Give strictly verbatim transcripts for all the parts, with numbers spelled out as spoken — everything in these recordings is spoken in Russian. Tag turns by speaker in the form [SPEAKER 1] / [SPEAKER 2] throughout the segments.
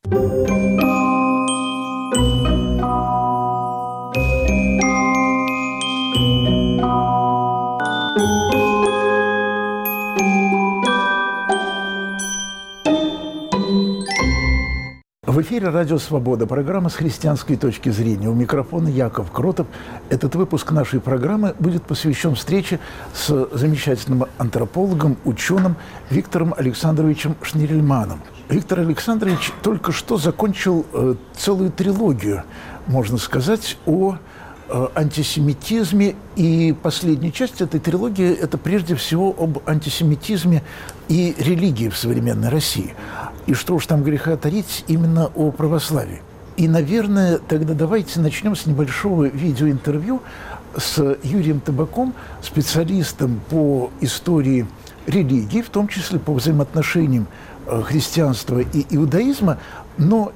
[SPEAKER 1] В эфире «Радио Свобода», программа «С христианской точки зрения». У микрофона Яков Кротов. Этот выпуск нашей программы будет посвящен встрече с замечательным антропологом, ученым Виктором Александровичем Шнирельманом. Виктор Александрович только что закончил э, целую трилогию, можно сказать, о э, антисемитизме. И последняя часть этой трилогии – это прежде всего об антисемитизме и религии в современной России. И что уж там греха таить, именно о православии. И, наверное, тогда давайте начнем с небольшого видеоинтервью с Юрием Табаком, специалистом по истории религии, в том числе по взаимоотношениям христианства и иудаизма. Но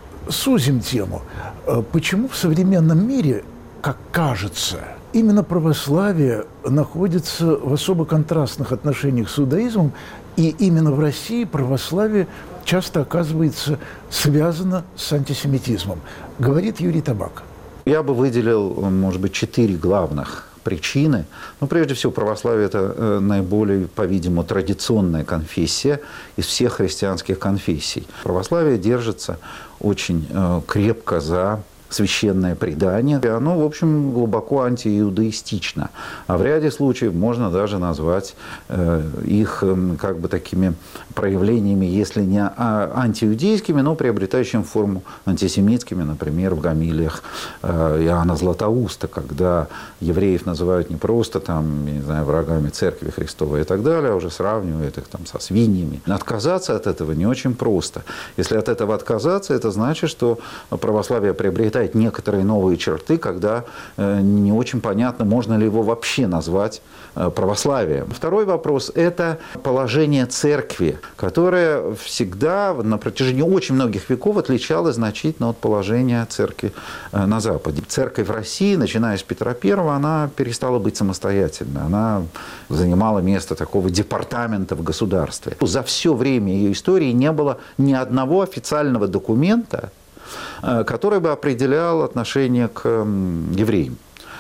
[SPEAKER 1] сузим тему. Почему в современном мире, как кажется, именно православие находится в особо контрастных отношениях с иудаизмом, и именно в России православие часто оказывается связано с антисемитизмом, говорит Юрий Табак.
[SPEAKER 2] Я бы выделил, может быть, четыре главных причины. Ну, прежде всего, православие – это наиболее, по-видимому, традиционная конфессия из всех христианских конфессий. Православие держится очень крепко за священное предание, и оно, в общем, глубоко антииудаистично. А в ряде случаев можно даже назвать э, их э, как бы такими проявлениями, если не антииудейскими, но приобретающими форму антисемитскими, например, в гомилиях э, Иоанна Златоуста, когда евреев называют не просто там, не знаю, врагами Церкви Христовой и так далее, а уже сравнивают их там со свиньями. Отказаться от этого не очень просто. Если от этого отказаться, это значит, что православие приобретает некоторые новые черты, когда э, не очень понятно, можно ли его вообще назвать э, православием. Второй вопрос – это положение церкви, которое всегда на протяжении очень многих веков отличалось значительно от положения церкви э, на Западе. Церковь в России, начиная с Петра Первого, она перестала быть самостоятельной. Она занимала место такого департамента в государстве. За все время ее истории не было ни одного официального документа, который бы определял отношение к евреям,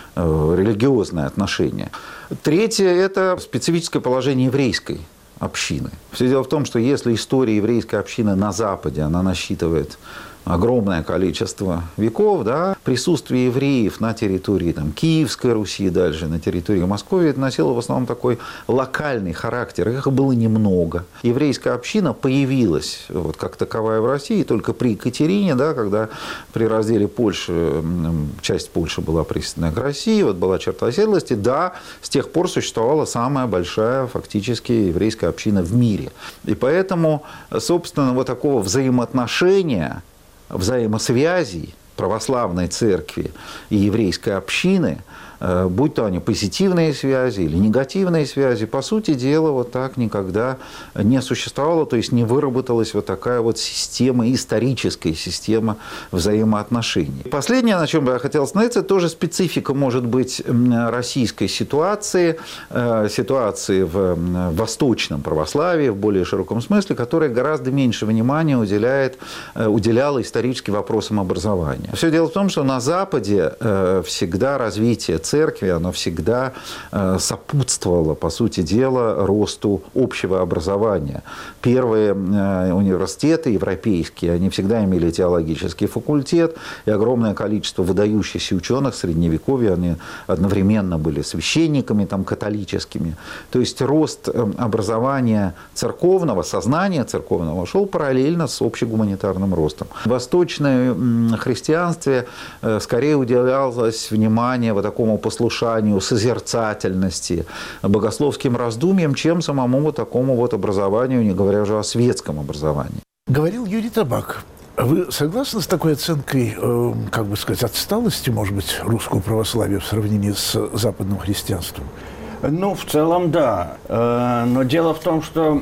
[SPEAKER 2] религиозное отношение. Третье – это специфическое положение еврейской общины. Все дело в том, что если история еврейской общины на Западе, она насчитывает огромное количество веков, да, присутствие евреев на территории там, Киевской Руси, дальше на территории Московии, это носило в основном такой локальный характер. Их было немного. Еврейская община появилась вот, как таковая в России только при Екатерине, да, когда при разделе Польши, часть Польши была присоединена к России, вот была черта оседлости, да, с тех пор существовала самая большая фактически еврейская община в мире. И поэтому, собственно, вот такого взаимоотношения, взаимосвязей православной церкви и еврейской общины, будь то они позитивные связи или негативные связи, по сути дела, вот так никогда не существовало, то есть не выработалась вот такая вот система, историческая система взаимоотношений. Последнее, на чем бы я хотел остановиться, тоже специфика, может быть, российской ситуации, ситуации в восточном православии, в более широком смысле, которая гораздо меньше внимания уделяет, уделяла исторически вопросам образования. Все дело в том, что на Западе всегда развитие церкви, оно всегда сопутствовало, по сути дела, росту общего образования. Первые университеты европейские, они всегда имели теологический факультет, и огромное количество выдающихся ученых Средневековья, они одновременно были священниками там, католическими. То есть рост образования церковного, сознания церковного шел параллельно с общегуманитарным ростом. В восточном христианстве скорее уделялось внимание вот такому послушанию, созерцательности, богословским раздумьям, чем самому вот такому вот образованию, не говоря уже о светском образовании.
[SPEAKER 1] Говорил Юрий Табак. Вы согласны с такой оценкой, э, как бы сказать, отсталости, может быть, русского православия в сравнении с западным христианством?
[SPEAKER 3] Ну, в целом, да. Но дело в том, что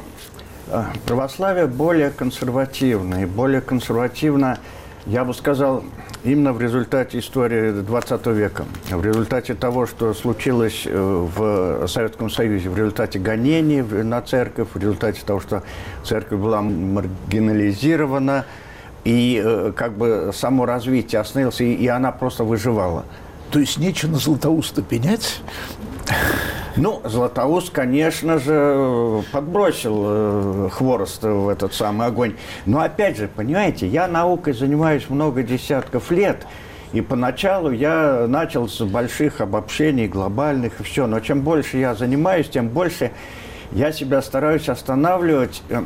[SPEAKER 3] православие более консервативно, и более консервативно, я бы сказал, именно в результате истории двадцатого века, в результате того, что случилось в Советском Союзе, в результате гонений на церковь, в результате того, что церковь была маргинализирована, И э, как бы само развитие остановилось, и, и она просто выживала.
[SPEAKER 1] То есть нечего на Златоуста пенять?
[SPEAKER 3] Ну, Златоуст, конечно же, подбросил э, хворост в этот самый огонь. Но опять же, понимаете, я наукой занимаюсь много десятков лет, и поначалу я начал с больших обобщений, глобальных и все. Но чем больше я занимаюсь, тем больше я себя стараюсь останавливать э,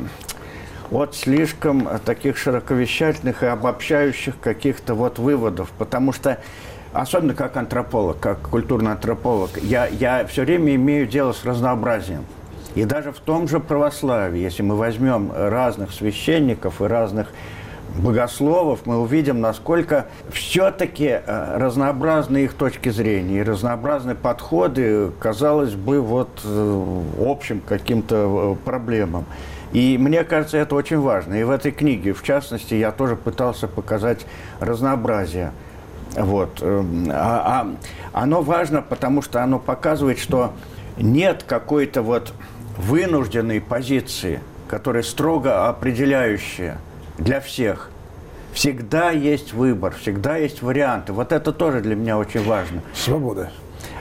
[SPEAKER 3] от слишком таких широковещательных и обобщающих каких-то вот выводов. Потому что особенно как антрополог, как культурный антрополог, я, я все время имею дело с разнообразием. И даже в том же православии, если мы возьмем разных священников и разных богословов, мы увидим, насколько все-таки разнообразны их точки зрения и разнообразны подходы, казалось бы, вот общим каким-то проблемам. И мне кажется, это очень важно. И в этой книге, в частности, я тоже пытался показать разнообразие. Вот. А, а оно важно, потому что оно показывает, что нет какой-то вот вынужденной позиции, которая строго определяющая для всех. Всегда есть выбор, всегда есть варианты. Вот это тоже для меня очень важно.
[SPEAKER 1] Свобода.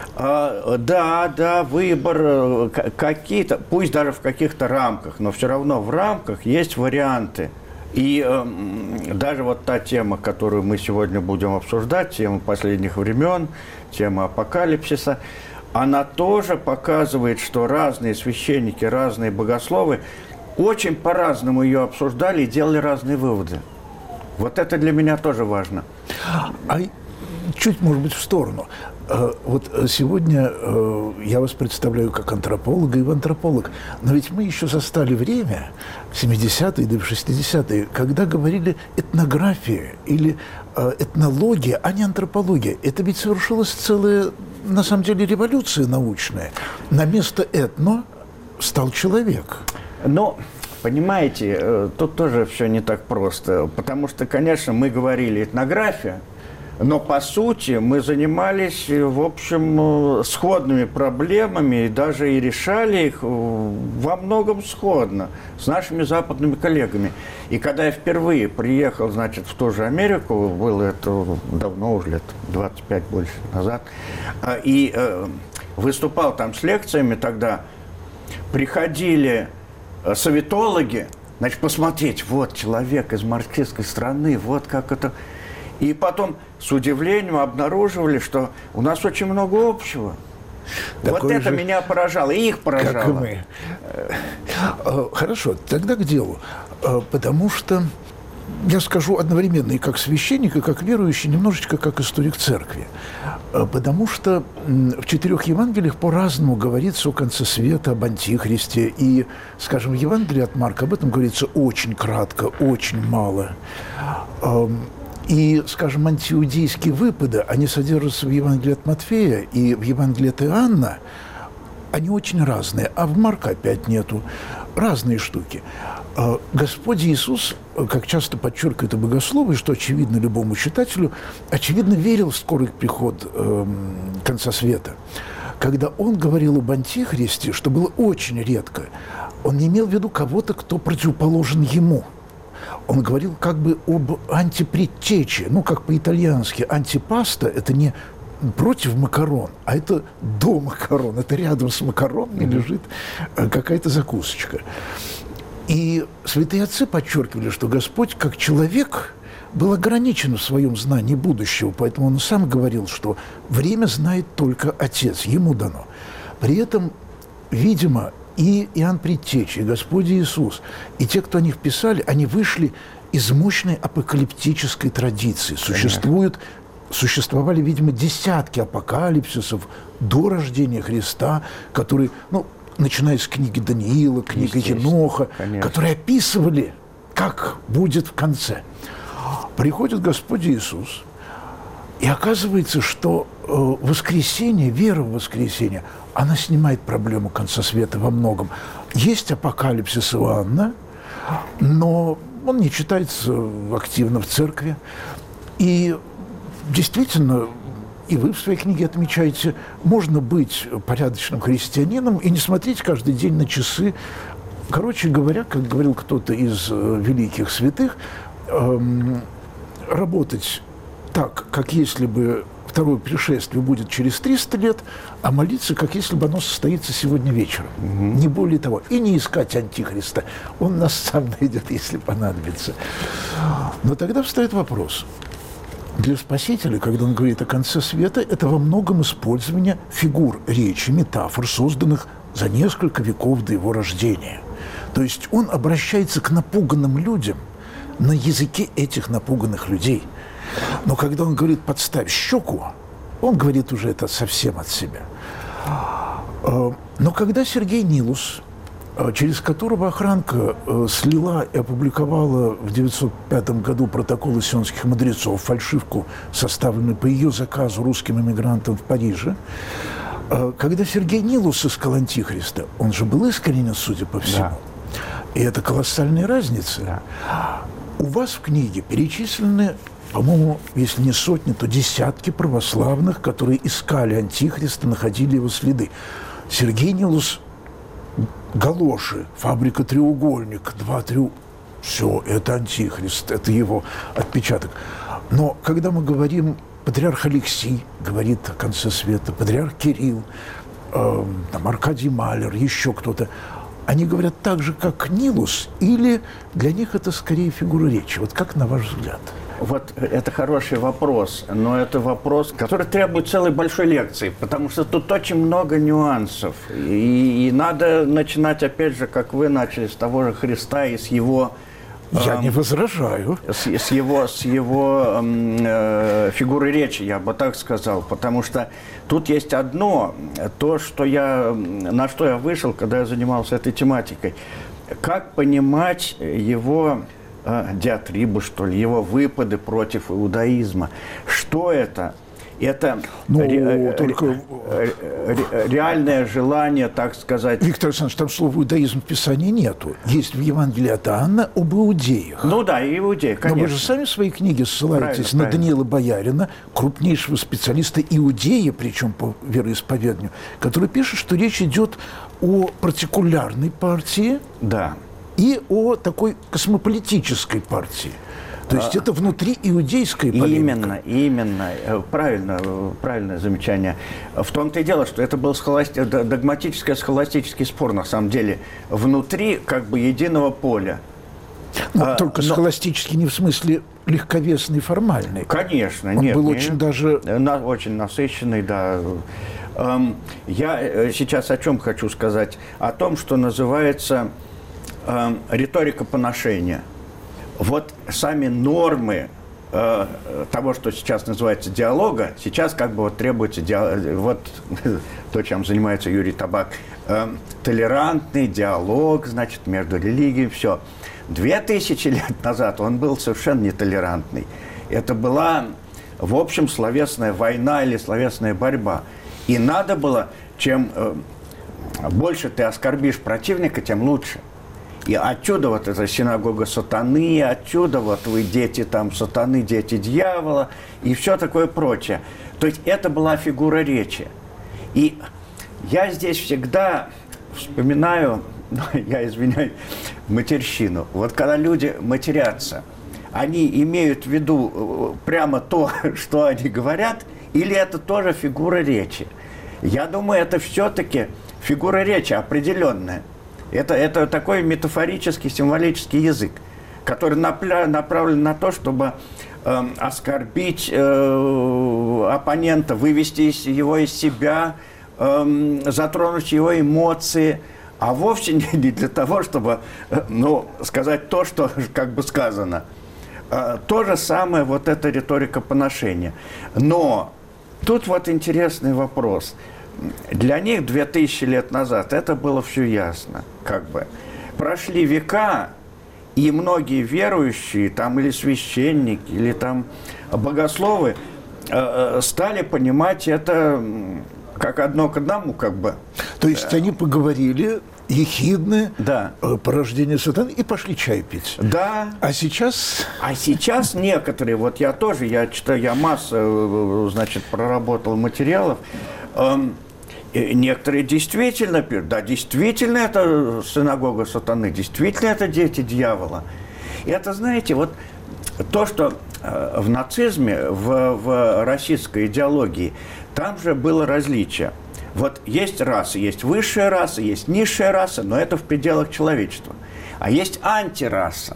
[SPEAKER 3] А, да, да, выбор какие-то, пусть даже в каких-то рамках, но все равно в рамках есть варианты. И э, даже вот та тема, которую мы сегодня будем обсуждать, тема последних времен, тема апокалипсиса, она тоже показывает, что разные священники, разные богословы очень по-разному ее обсуждали и делали разные выводы. Вот это для меня тоже важно.
[SPEAKER 1] А чуть, может быть, в сторону. Вот сегодня я вас представляю как антрополога и в антрополог, но ведь мы еще застали время, в семидесятые, да и в шестидесятые, когда говорили этнография или этнология, а не антропология. Это ведь совершилась целая, на самом деле, революция научная. На место этно стал человек.
[SPEAKER 3] Но, понимаете, тут тоже все не так просто, потому что, конечно, мы говорили этнография, но, по сути, мы занимались, в общем, сходными проблемами и даже и решали их во многом сходно с нашими западными коллегами. И когда я впервые приехал, значит, в ту же Америку, было это давно уже, лет двадцать пять больше назад, и выступал там с лекциями тогда, приходили советологи, значит, посмотреть, вот человек из марксистской страны, вот как это... И потом с удивлением обнаруживали, что у нас очень много общего. Такой вот это меня поражало, и их поражало.
[SPEAKER 1] Как и мы. Хорошо, тогда к делу. Потому что я скажу одновременно и как священник, и как верующий, немножечко как историк церкви. Потому что в четырех Евангелиях по-разному говорится о конце света, об антихристе. И, скажем, в Евангелии от Марка об этом говорится очень кратко, очень мало. И, скажем, антииудейские выпады, они содержатся в Евангелии от Матфея и в Евангелии от Иоанна, они очень разные, а в Марка опять нету. Разные штуки. Господь Иисус, как часто подчеркивают и богословы, что очевидно любому читателю, очевидно верил в скорый приход э, конца света. Когда он говорил об антихристе, что было очень редко, он не имел в виду кого-то, кто противоположен ему. Он говорил как бы об антипредтече, ну, как по-итальянски. Антипаста – это не против макарон, а это до макарон. Это рядом с макаронами mm-hmm. лежит какая-то закусочка. И святые отцы подчеркивали, что Господь, как человек, был ограничен в своем знании будущего, поэтому он сам говорил, что время знает только Отец, ему дано. При этом, видимо, и Иоанн Предтеча, и Господь Иисус, и те, кто о них писали, они вышли из мощной апокалиптической традиции. Существуют, существовали, видимо, десятки апокалипсисов до рождения Христа, которые, ну, начиная с книги Даниила, книги Еноха, которые описывали, как будет в конце. Приходит Господь Иисус, и оказывается, что э, воскресение, вера в воскресение, она снимает проблему конца света во многом. Есть апокалипсис Иоанна, но он не читается активно в церкви. И действительно, и вы в своей книге отмечаете, можно быть порядочным христианином и не смотреть каждый день на часы. Короче говоря, как говорил кто-то из великих святых, эм, работать так, как если бы второе пришествие будет через триста лет, а молиться, как если бы оно состоится сегодня вечером. Угу. Не более того. И не искать антихриста. Он нас сам найдет, если понадобится. Но тогда встает вопрос. Для Спасителя, когда он говорит о конце света, это во многом использование фигур речи, метафор, созданных за несколько веков до его рождения. То есть он обращается к напуганным людям на языке этих напуганных людей. Но когда он говорит «подставь щеку», он говорит уже это совсем от себя. Но когда Сергей Нилус, через которого охранка слила и опубликовала в девятьсот пятом году протоколы сионских мудрецов, фальшивку, составленную по ее заказу русским эмигрантам в Париже, когда Сергей Нилус искал антихриста, он же был искренен, судя по всему. Да. И это колоссальная разница. Да. У вас в книге перечислены, по-моему, если не сотни, то десятки православных, которые искали антихриста, находили его следы. Сергей Нилус, галоши, фабрика «Треугольник», два треугольника. Все, это антихрист, это его отпечаток. Но когда мы говорим, патриарх Алексий говорит о конце света, патриарх Кирилл, э, там, Аркадий Малер, еще кто-то, они говорят так же, как Нилус, или для них это скорее фигура речи? Вот как на ваш взгляд?
[SPEAKER 3] Вот это хороший вопрос, но это вопрос, который требует целой большой лекции, потому что тут очень много нюансов. И, и надо начинать, опять же, как вы начали, с того же Христа и с его...
[SPEAKER 1] Я э, не возражаю.
[SPEAKER 3] С, с его, с его э, фигуры речи, я бы так сказал, потому что тут есть одно, то, что я, на что я вышел, когда я занимался этой тематикой. Как понимать его... диатрибу, что ли, его выпады против иудаизма. Что это? Это
[SPEAKER 1] ну,
[SPEAKER 3] ре-
[SPEAKER 1] только...
[SPEAKER 3] ре- ре- реальное желание, так сказать...
[SPEAKER 1] Виктор Александрович, там слова «иудаизм» в Писании нету. Есть в Евангелии от Иоанна об иудеях.
[SPEAKER 3] Ну да, и иудеи, конечно.
[SPEAKER 1] Но вы же сами в своей книге ссылаетесь правильно, на правильно. Даниила Боярина, крупнейшего специалиста иудея, причем по вероисповеданию, который пишет, что речь идет о партикулярной партии.
[SPEAKER 3] Да.
[SPEAKER 1] И о такой космополитической партии. То есть а, это внутри иудейской полемика.
[SPEAKER 3] Именно, именно. Правильно, правильное замечание. В том-то и дело, что это был схоласти... догматический, схоластический спор, на самом деле, внутри как бы единого поля.
[SPEAKER 1] Ну, а, только но... схоластический не в смысле легковесный, формальный.
[SPEAKER 3] Конечно.
[SPEAKER 1] Он
[SPEAKER 3] нет,
[SPEAKER 1] был
[SPEAKER 3] нет,
[SPEAKER 1] очень даже...
[SPEAKER 3] На, очень насыщенный, да. Я сейчас о чем хочу сказать? О том, что называется... риторика поношения. Вот сами нормы э, того, что сейчас называется диалога, сейчас как бы вот требуется диалог, вот то, чем занимается Юрий Табак, э, толерантный диалог, значит, между религиями, все. Две тысячи лет назад он был совершенно нетолерантный. Это была, в общем, словесная война или словесная борьба. И надо было, чем э, больше ты оскорбишь противника, тем лучше. И отсюда вот эта синагога сатаны, отсюда вот вы дети там сатаны, дети дьявола и все такое прочее. То есть это была фигура речи. И я здесь всегда вспоминаю, ну, я извиняюсь, матерщину. Вот когда люди матерятся, они имеют в виду прямо то, что они говорят, или это тоже фигура речи? Я думаю, это все-таки фигура речи определенная. Это, это такой метафорический, символический язык, который напля- направлен на то, чтобы э, оскорбить э, оппонента, вывести его из себя, э, затронуть его эмоции, а вовсе не, не для того, чтобы э, ну, сказать то, что как бы сказано. Э, то же самое вот эта риторика поношения. Но тут вот интересный вопрос. Для них две тысячи лет назад это было все ясно, как бы. Прошли века, и многие верующие, там, или священники, или там богословы э, стали понимать это как одно к одному, как бы.
[SPEAKER 1] То есть они поговорили ехидны,
[SPEAKER 3] да.
[SPEAKER 1] порождение сатаны, и пошли чай пить.
[SPEAKER 3] Да.
[SPEAKER 1] А сейчас...
[SPEAKER 3] А сейчас некоторые, вот я тоже, я читаю, я массу, значит, проработал материалов, эм, и некоторые действительно пишут, да, действительно это синагога сатаны, действительно это дети дьявола. И это, знаете, вот то, что в нацизме, в, в российской идеологии, там же было различие. Вот есть расы, есть высшая раса, есть низшая раса, но это в пределах человечества. А есть антираса.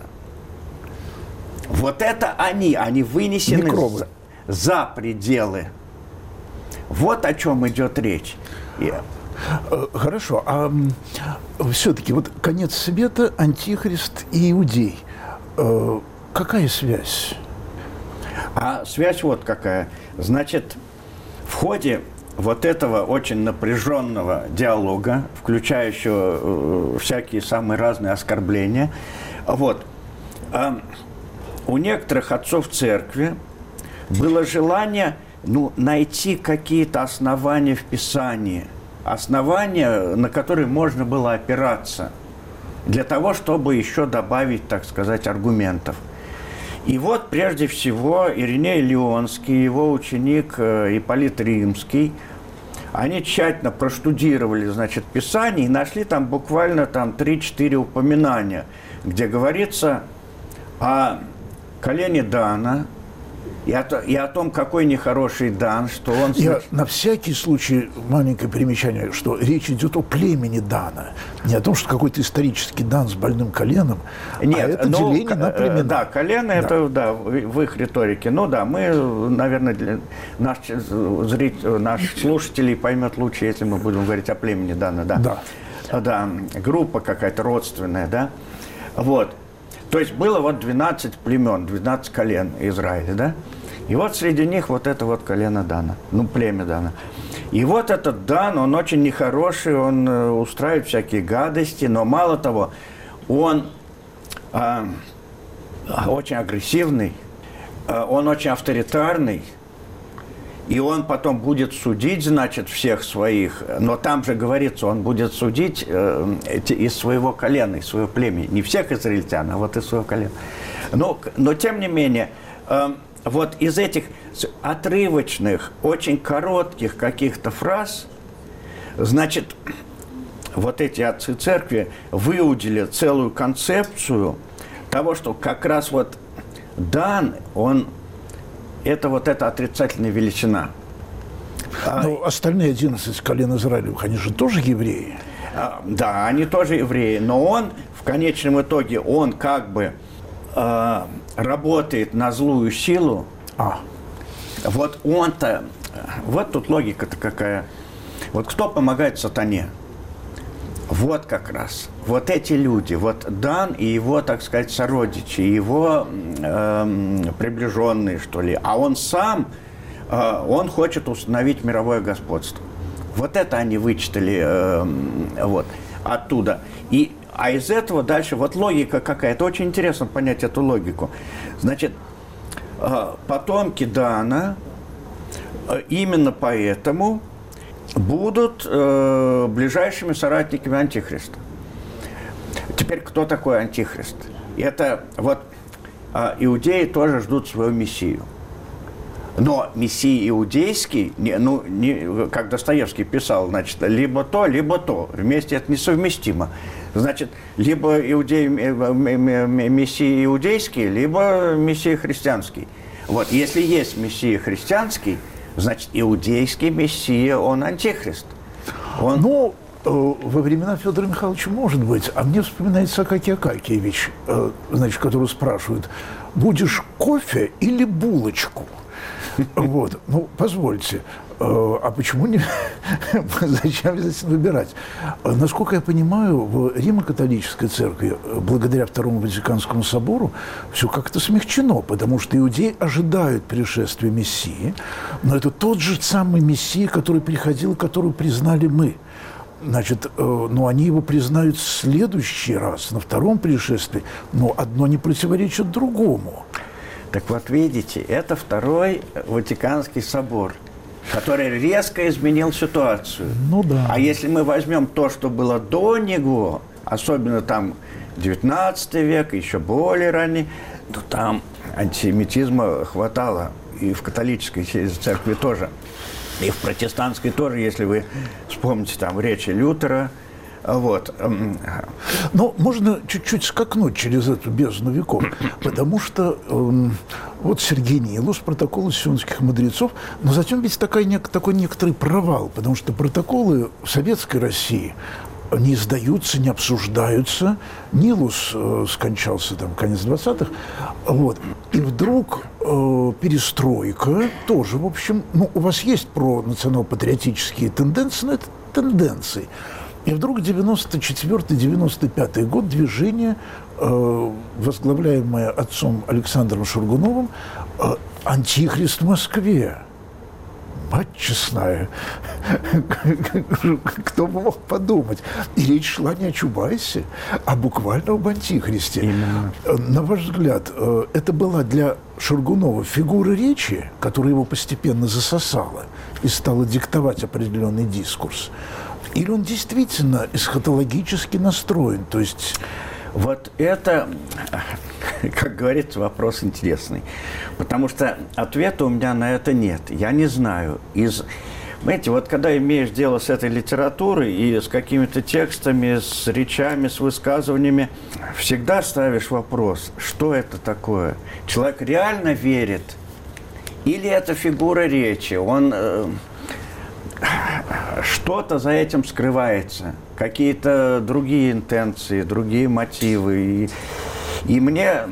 [SPEAKER 3] Вот это они, они вынесены за, за пределы. Вот о чем идет речь. И...
[SPEAKER 1] Хорошо, а все-таки вот конец света, антихрист и иудей. Какая связь?
[SPEAKER 3] А связь вот какая. Значит, в ходе вот этого очень напряженного диалога, включающего всякие самые разные оскорбления, вот, у некоторых отцов церкви было желание, ну, найти какие-то основания в Писании, основания, на которые можно было опираться, для того, чтобы еще добавить, так сказать, аргументов. И вот, прежде всего, Ириней Лионский, его ученик Ипполит Римский, они тщательно проштудировали, значит, Писание и нашли там буквально там три-четыре упоминания, где говорится о колене Дана, И о, и о том, какой нехороший Дан, что он...
[SPEAKER 1] Я на всякий случай маленькое примечание, что речь идет о племени Дана. Не о том, что какой-то исторический Дан с больным коленом,
[SPEAKER 3] Нет,
[SPEAKER 1] а это
[SPEAKER 3] ну,
[SPEAKER 1] деление на племена.
[SPEAKER 3] Да, колено да. Это да, в их риторике. Ну да, мы, наверное, для, наш, зритель, наш слушателей поймет лучше, если мы будем говорить о племени Дана. Да,
[SPEAKER 1] да.
[SPEAKER 3] Да, группа какая-то родственная, да. Вот. То есть было вот двенадцать племен, двенадцать колен Израиля, да? И вот среди них вот это вот колено Дана, ну, племя Дана. И вот этот Дан, он очень нехороший, он устраивает всякие гадости, но мало того, он э, очень агрессивный, э, он очень авторитарный, и он потом будет судить, значит, всех своих, но там же говорится, он будет судить э, из своего колена, из своего племени. Не всех израильтян, а вот из своего колена. Но, но тем не менее, э, вот из этих отрывочных, очень коротких каких-то фраз, значит, вот эти отцы церкви выудили целую концепцию того, что как раз вот Дан, он... Это вот эта отрицательная величина.
[SPEAKER 1] Ну, остальные одиннадцать колен Израилевых, они же тоже евреи.
[SPEAKER 3] Да, они тоже евреи. Но он, в конечном итоге, он как бы э, работает на злую силу.
[SPEAKER 1] А.
[SPEAKER 3] Вот он-то... Вот тут логика-то какая. Вот кто помогает сатане? Вот как раз. Вот эти люди, вот Дан и его, так сказать, сородичи, его э, приближенные, что ли. А он сам, э, он хочет установить мировое господство. Вот это они вычитали э, вот, оттуда. И, а из этого дальше, вот логика какая-то. Очень интересно понять эту логику. Значит, э, потомки Дана э, именно поэтому... будут э, ближайшими соратниками Антихриста. Теперь, кто такой Антихрист? Это вот э, иудеи тоже ждут свою мессию. Но мессия иудейский, не, ну, не, как Достоевский писал, значит, либо то, либо то. Вместе это несовместимо. Значит, либо иудей, мессия иудейский, либо мессия христианский. Вот, если есть мессия христианский, значит, иудейский мессия, он антихрист. Он...
[SPEAKER 1] Ну, э, во времена Федора Михайловича, может быть. А мне вспоминается Акакий Акакиевич, э, значит, которого спрашивают, будешь кофе или булочку? Вот, ну, позвольте, э, а почему не... Зачем обязательно выбирать? Насколько я понимаю, в Римо-католической церкви, благодаря Второму Ватиканскому собору, все как-то смягчено, потому что иудеи ожидают пришествия Мессии, но это тот же самый Мессия, который приходил, которого признали мы. Значит, э, ну, они его признают в следующий раз, на втором пришествии, но одно не противоречит другому.
[SPEAKER 3] Так вот, видите, это Второй Ватиканский собор, который резко изменил ситуацию.
[SPEAKER 1] Ну да.
[SPEAKER 3] А если мы возьмем то, что было до него, особенно там девятнадцатый век, еще более ранний, то там антисемитизма хватало. И в католической церкви тоже. И в протестантской тоже, если вы вспомните там речи Лютера, Вот.
[SPEAKER 1] Но можно чуть-чуть скакнуть через эту бездну веков, потому что э, вот Сергей Нилус, протоколы сионских мудрецов, но затем ведь такой, такой некоторый провал, потому что протоколы в Советской России не издаются, не обсуждаются. Нилус э, скончался там конец двадцатых. Вот. И вдруг э, перестройка тоже, в общем, ну, у вас есть про национал-патриотические тенденции, но это тенденции. И вдруг девяносто четвёртый — девяносто пятый год движение, э, возглавляемое отцом Александром Шургуновым, э, «Антихрист в Москве». Мать честная, кто бы мог подумать. И речь шла не о Чубайсе, а буквально об антихристе.
[SPEAKER 3] Именно.
[SPEAKER 1] На ваш взгляд, это была для Шургунова фигура речи, которая его постепенно засосала и стала диктовать определенный дискурс? Или он действительно эсхатологически настроен, то есть...
[SPEAKER 3] Вот это, как говорится, вопрос интересный. Потому что ответа у меня на это нет. Я не знаю. Из... Понимаете, вот когда имеешь дело с этой литературой и с какими-то текстами, с речами, с высказываниями, всегда ставишь вопрос, что это такое? Человек реально верит? Или это фигура речи? Он... Э... Что-то за этим скрывается, какие-то другие интенции, другие мотивы. И, и мне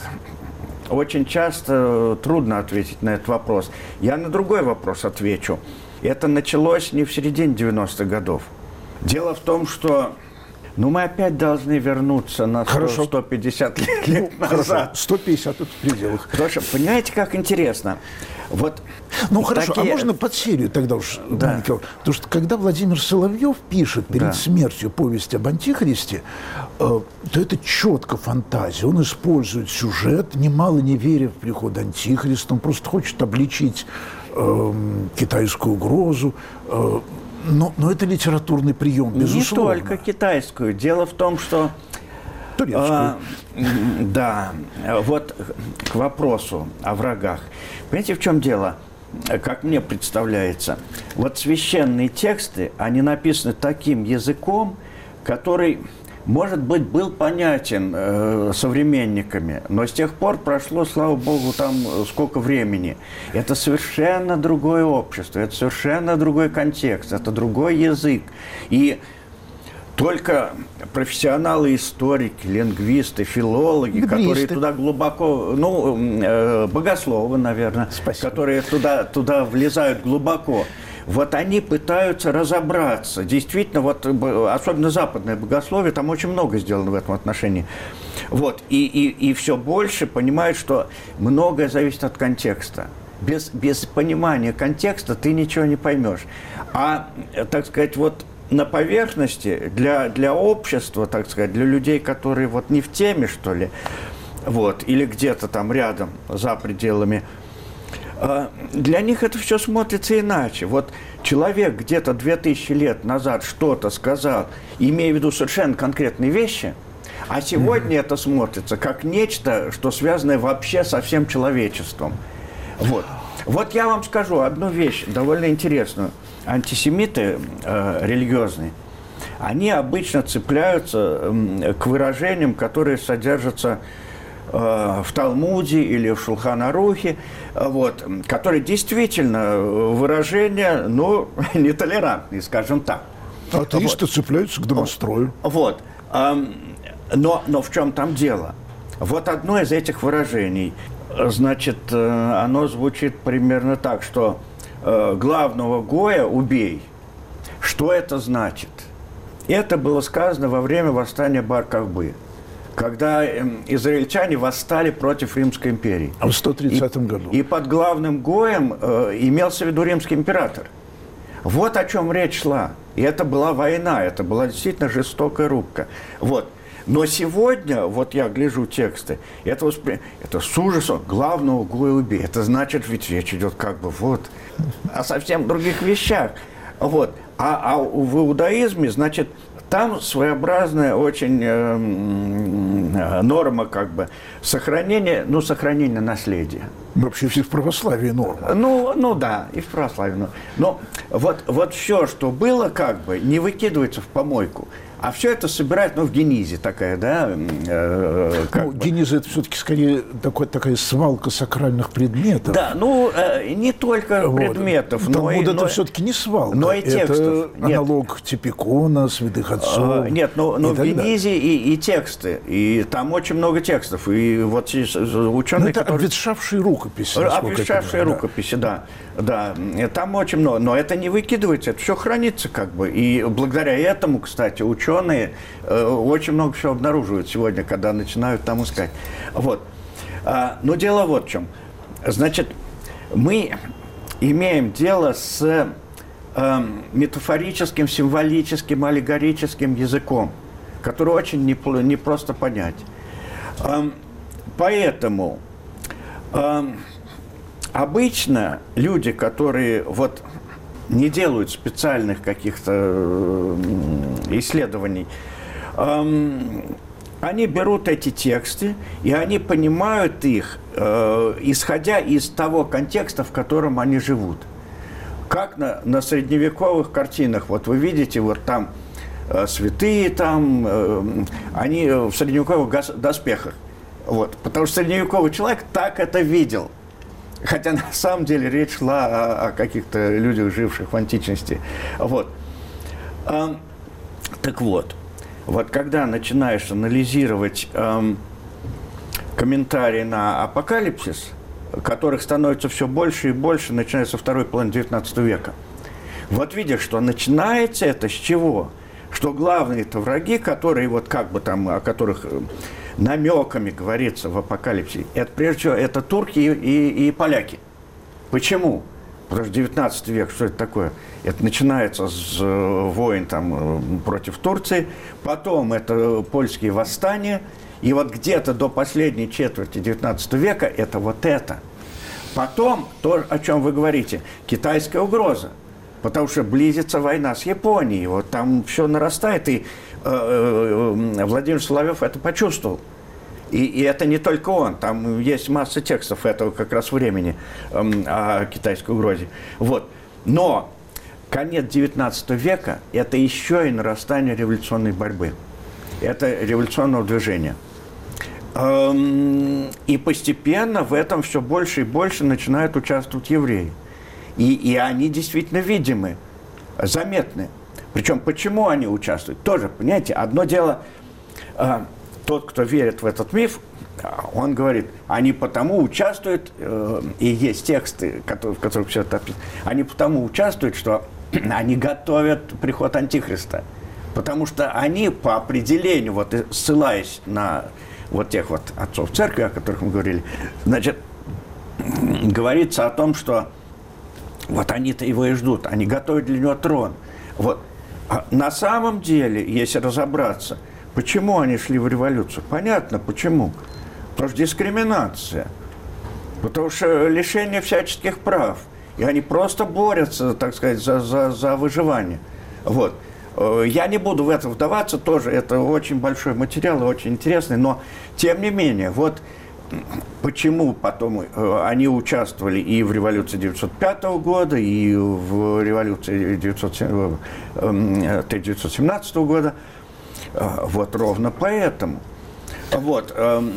[SPEAKER 3] очень часто трудно ответить на этот вопрос. Я на другой вопрос отвечу. Это началось не в середине девяностых годов. Дело в том, что ну, мы опять должны вернуться на сто - сто пятьдесят лет, лет
[SPEAKER 1] ну,
[SPEAKER 3] назад.
[SPEAKER 1] сто пятьдесят в пределах.
[SPEAKER 3] Потому что, понимаете, как интересно? Вот
[SPEAKER 1] ну, хорошо,
[SPEAKER 3] такие...
[SPEAKER 1] а можно под серию тогда уж?
[SPEAKER 3] Да.
[SPEAKER 1] Потому что когда Владимир Соловьев пишет перед да. смертью повесть об Антихристе, э, то это четко фантазия. Он использует сюжет, немало не веря в приход Антихриста. Он просто хочет обличить э, китайскую угрозу. Э, но, но это литературный прием, безусловно.
[SPEAKER 3] Не только китайскую. Дело в том, что...
[SPEAKER 1] Турецкую.
[SPEAKER 3] А, да. Вот к вопросу о врагах. Понимаете, в чем дело? Как мне представляется, вот священные тексты, они написаны таким языком, который, может быть, был понятен э, современниками, но с тех пор прошло, слава богу, там сколько времени. Это совершенно другое общество, это совершенно другой контекст, это другой язык. И только профессионалы, историки, лингвисты, филологи,
[SPEAKER 1] Библисты.
[SPEAKER 3] которые туда глубоко, ну, э, богословы, наверное,
[SPEAKER 1] Спасибо.
[SPEAKER 3] которые туда, туда влезают глубоко, вот они пытаются разобраться. Действительно, вот, особенно западное богословие, там очень много сделано в этом отношении. Вот, и, и, и все больше понимают, что многое зависит от контекста. Без, без понимания контекста ты ничего не поймешь. А, так сказать, вот... на поверхности для, для общества, так сказать, для людей, которые вот не в теме, что ли, вот, или где-то там рядом, за пределами, для них это все смотрится иначе. Вот человек где-то две тысячи лет назад что-то сказал, имея в виду совершенно конкретные вещи, а сегодня mm-hmm. это смотрится как нечто, что связано вообще со всем человечеством. Вот. Вот я вам скажу одну вещь довольно интересную. Антисемиты э, религиозные, они обычно цепляются э, к выражениям, которые содержатся э, в Талмуде или в Шулхан-Арухе, э, вот, которые действительно выражения, ну, нетолерантные, скажем так.
[SPEAKER 1] Атеисты
[SPEAKER 3] вот.
[SPEAKER 1] цепляются к домострою.
[SPEAKER 3] Вот. Э, но, но в чем там дело? Вот одно из этих выражений, значит, э, оно звучит примерно так, что главного гоя убей. Что это значит? Это было сказано во время восстания Бар-Кохбы, когда израильтяне восстали против Римской империи.
[SPEAKER 1] А в сто тридцатом
[SPEAKER 3] и,
[SPEAKER 1] году.
[SPEAKER 3] И под главным гоем э, имелся в виду римский император. Вот о чем речь шла. И это была война, это была действительно жестокая рубка. Вот. Но сегодня, вот я гляжу тексты, это, воспри... это с ужасом главного гоя убей. Это значит, ведь речь идет как бы вот о совсем других вещах. Вот. А, а в иудаизме, значит, там своеобразная очень э, норма как бы сохранения, ну, сохранения наследия.
[SPEAKER 1] Вообще все в православии норма.
[SPEAKER 3] Ну, ну да, и в православии. Но вот, вот все, что было, как бы, не выкидывается в помойку. А все это собирает, ну, в генизе такая, да? Э, как
[SPEAKER 1] ну,
[SPEAKER 3] бы.
[SPEAKER 1] Гениз – это все-таки скорее такой, такая свалка сакральных предметов.
[SPEAKER 3] Да, ну, э, не только
[SPEAKER 1] вот.
[SPEAKER 3] предметов,
[SPEAKER 1] Талмуд
[SPEAKER 3] но и...
[SPEAKER 1] это
[SPEAKER 3] но,
[SPEAKER 1] все-таки не свалка.
[SPEAKER 3] но и текстов.
[SPEAKER 1] Это
[SPEAKER 3] Нет.
[SPEAKER 1] аналог Типикона, святых отцов.
[SPEAKER 3] А, нет, но, но в Генизе и, и тексты, и там очень много текстов. И вот ученые,
[SPEAKER 1] но это
[SPEAKER 3] которые...
[SPEAKER 1] обветшавшие рукописи.
[SPEAKER 3] Обветшавшие рукописи, да. да. Там очень много. Но это не выкидывается, это все хранится как бы. И благодаря этому, кстати, ученые э, очень много всего обнаруживают сегодня, когда начинают там искать. Вот. А, но дело вот в чем. Значит, мы имеем дело с э, метафорическим, символическим, аллегорическим языком, который очень непло- непросто понять. Э, поэтому э, обычно люди, которые вот не делают специальных каких-то исследований, эм, они берут эти тексты, и они понимают их, э, исходя из того контекста, в котором они живут. Как на, на средневековых картинах, вот вы видите, вот там э, святые, там, э, они в средневековых гос- доспехах. Вот, потому что средневековый человек так это видел. Хотя на самом деле речь шла о, о каких-то людях, живших в античности. Вот. А, так вот, вот когда начинаешь анализировать эм, комментарии на апокалипсис, которых становится все больше и больше, начиная со второй половины девятнадцатого века, вот видишь, что начинается это с чего? Что главные это враги, которые вот как бы там, о которых намеками говорится в апокалипсисе, это прежде всего это турки и, и, и поляки. Почему? Потому что девятнадцатый век, что это такое? Это начинается с войн там, против Турции, потом это польские восстания, и вот где-то до последней четверти девятнадцатого века это вот это. Потом то, о чем вы говорите, китайская угроза, потому что близится война с Японией, вот там все нарастает, и Владимир Соловьев это почувствовал. И, и это не только он. Там есть масса текстов этого как раз времени э, о китайской угрозе. Вот. Но конец девятнадцатого века – это еще и нарастание революционной борьбы. Это революционного движения. Эм, и постепенно в этом все больше и больше начинают участвовать евреи. И, и они действительно видимы, заметны. Причем, почему они участвуют? Тоже, понимаете, одно дело, э, тот, кто верит в этот миф, он говорит, они потому участвуют, э, и есть тексты, которые, в которых все это описано, они потому участвуют, что они готовят приход Антихриста. Потому что они по определению, вот ссылаясь на вот тех вот отцов церкви, о которых мы говорили, значит, говорится о том, что вот они-то его и ждут, они готовят для него трон. Вот. А на самом деле, если разобраться, почему они шли в революцию? Понятно, почему. Потому что дискриминация. Потому что лишение всяческих прав. И они просто борются, так сказать, за, за, за выживание. Вот. Я не буду в это вдаваться, тоже это очень большой материал и очень интересный, но тем не менее, вот почему потом они участвовали и в революции девятьсот пятого года, и в революции тысяча девятьсот семнадцатого года. Вот ровно поэтому. Вот.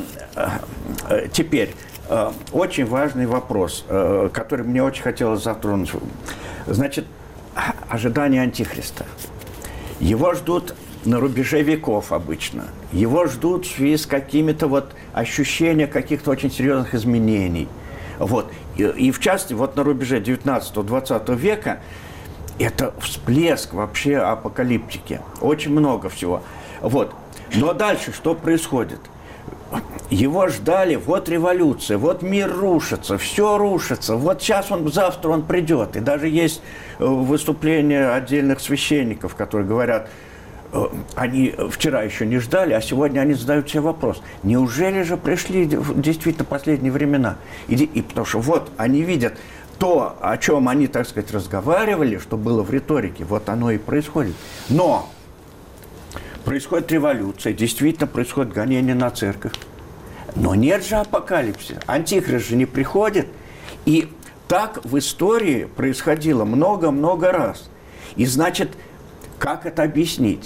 [SPEAKER 3] Теперь, очень важный вопрос, который мне очень хотелось затронуть. Значит, ожидание Антихриста. Его ждут на рубеже веков обычно. Его ждут в связи с какими-то вот ощущениями каких-то очень серьезных изменений. Вот. И, и в частности, вот на рубеже девятнадцатого-двадцатого века это всплеск вообще апокалиптики. Очень много всего. Вот. Но дальше что происходит? Его ждали, вот революция, вот мир рушится, все рушится, вот сейчас он, завтра он придет. И даже есть выступления отдельных священников, которые говорят, они вчера еще не ждали, а сегодня они задают себе вопрос, неужели же пришли действительно последние времена? И, и потому что вот они видят то, о чем они, так сказать, разговаривали, что было в риторике, вот оно и происходит. Но происходит революция, действительно происходит гонение на церковь. Но нет же апокалипсиса. Антихрист же не приходит. И так в истории происходило много-много раз. И значит, как это объяснить?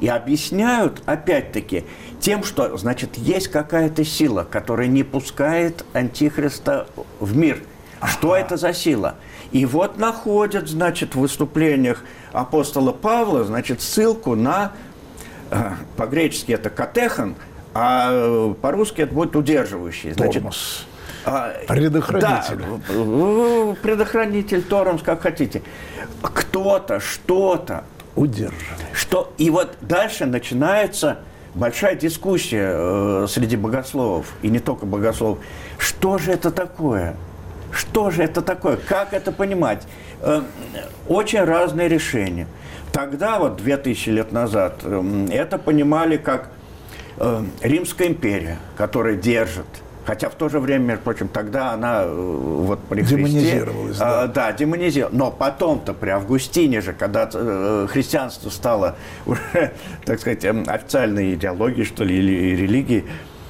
[SPEAKER 3] И объясняют, опять-таки, тем, что, значит, есть какая-то сила, которая не пускает Антихриста в мир. Что это за сила? И вот находят, значит, в выступлениях апостола Павла, значит, ссылку на, по-гречески это катехон, а по-русски это будет удерживающий. Значит,
[SPEAKER 1] Тормоз. Предохранитель.
[SPEAKER 3] Да, предохранитель, тормоз, как хотите. Кто-то, что-то.
[SPEAKER 1] Удерживает.
[SPEAKER 3] Что, и вот дальше начинается большая дискуссия э, среди богословов, и не только богословов. Что же это такое? Что же это такое? Как это понимать? Э, очень разные решения. Тогда, вот две тысячи лет назад, э, это понимали как э, Римская империя, которая держит. Хотя в то же время, между прочим, тогда она вот при Христе...
[SPEAKER 1] Демонизировалась, да.
[SPEAKER 3] Э, да, демонизировалась. Но потом-то при Августине же, когда э, христианство стало уже, так сказать, официальной идеологией, что ли, или религией,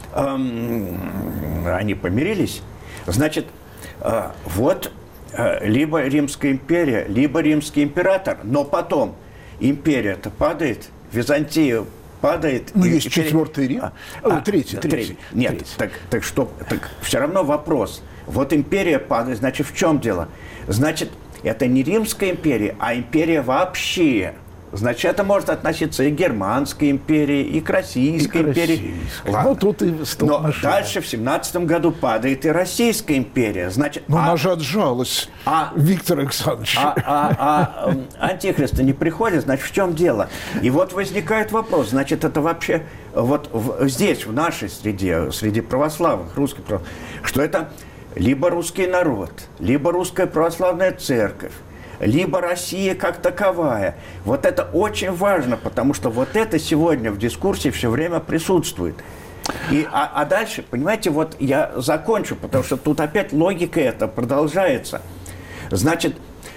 [SPEAKER 3] э, они помирились. Значит, э, вот э, либо Римская империя, либо Римский император. Но потом империя-то падает, Византия падает.
[SPEAKER 1] Ну,
[SPEAKER 3] и,
[SPEAKER 1] есть
[SPEAKER 3] и,
[SPEAKER 1] четвертый Рим.
[SPEAKER 3] А,
[SPEAKER 1] а,
[SPEAKER 3] а,
[SPEAKER 1] третий, третий,
[SPEAKER 3] третий. Нет,
[SPEAKER 1] третий.
[SPEAKER 3] Так, так что, так все равно вопрос. Вот империя падает, значит, в чем дело? Значит, это не Римская империя, а империя вообще. Значит, это может относиться и к Германской империи, и к Российской
[SPEAKER 1] И к
[SPEAKER 3] империи.
[SPEAKER 1] Российской. Ну, тут и стол
[SPEAKER 3] Но
[SPEAKER 1] машина.
[SPEAKER 3] дальше в семнадцатом году падает и Российская империя. Значит,
[SPEAKER 1] Но
[SPEAKER 3] а,
[SPEAKER 1] она же отжалась,
[SPEAKER 3] а,
[SPEAKER 1] Виктор Александрович.
[SPEAKER 3] А, а, а антихриста не приходит, значит, в чем дело? И вот возникает вопрос, значит, это вообще вот в, здесь, в нашей среде, среди православных, русских православных, что это либо русский народ, либо русская православная церковь, либо Россия как таковая. Вот это очень важно, потому что вот это сегодня в дискурсе все время присутствует. И, а, а дальше, понимаете, вот я закончу, потому что тут опять логика эта продолжается. Значит,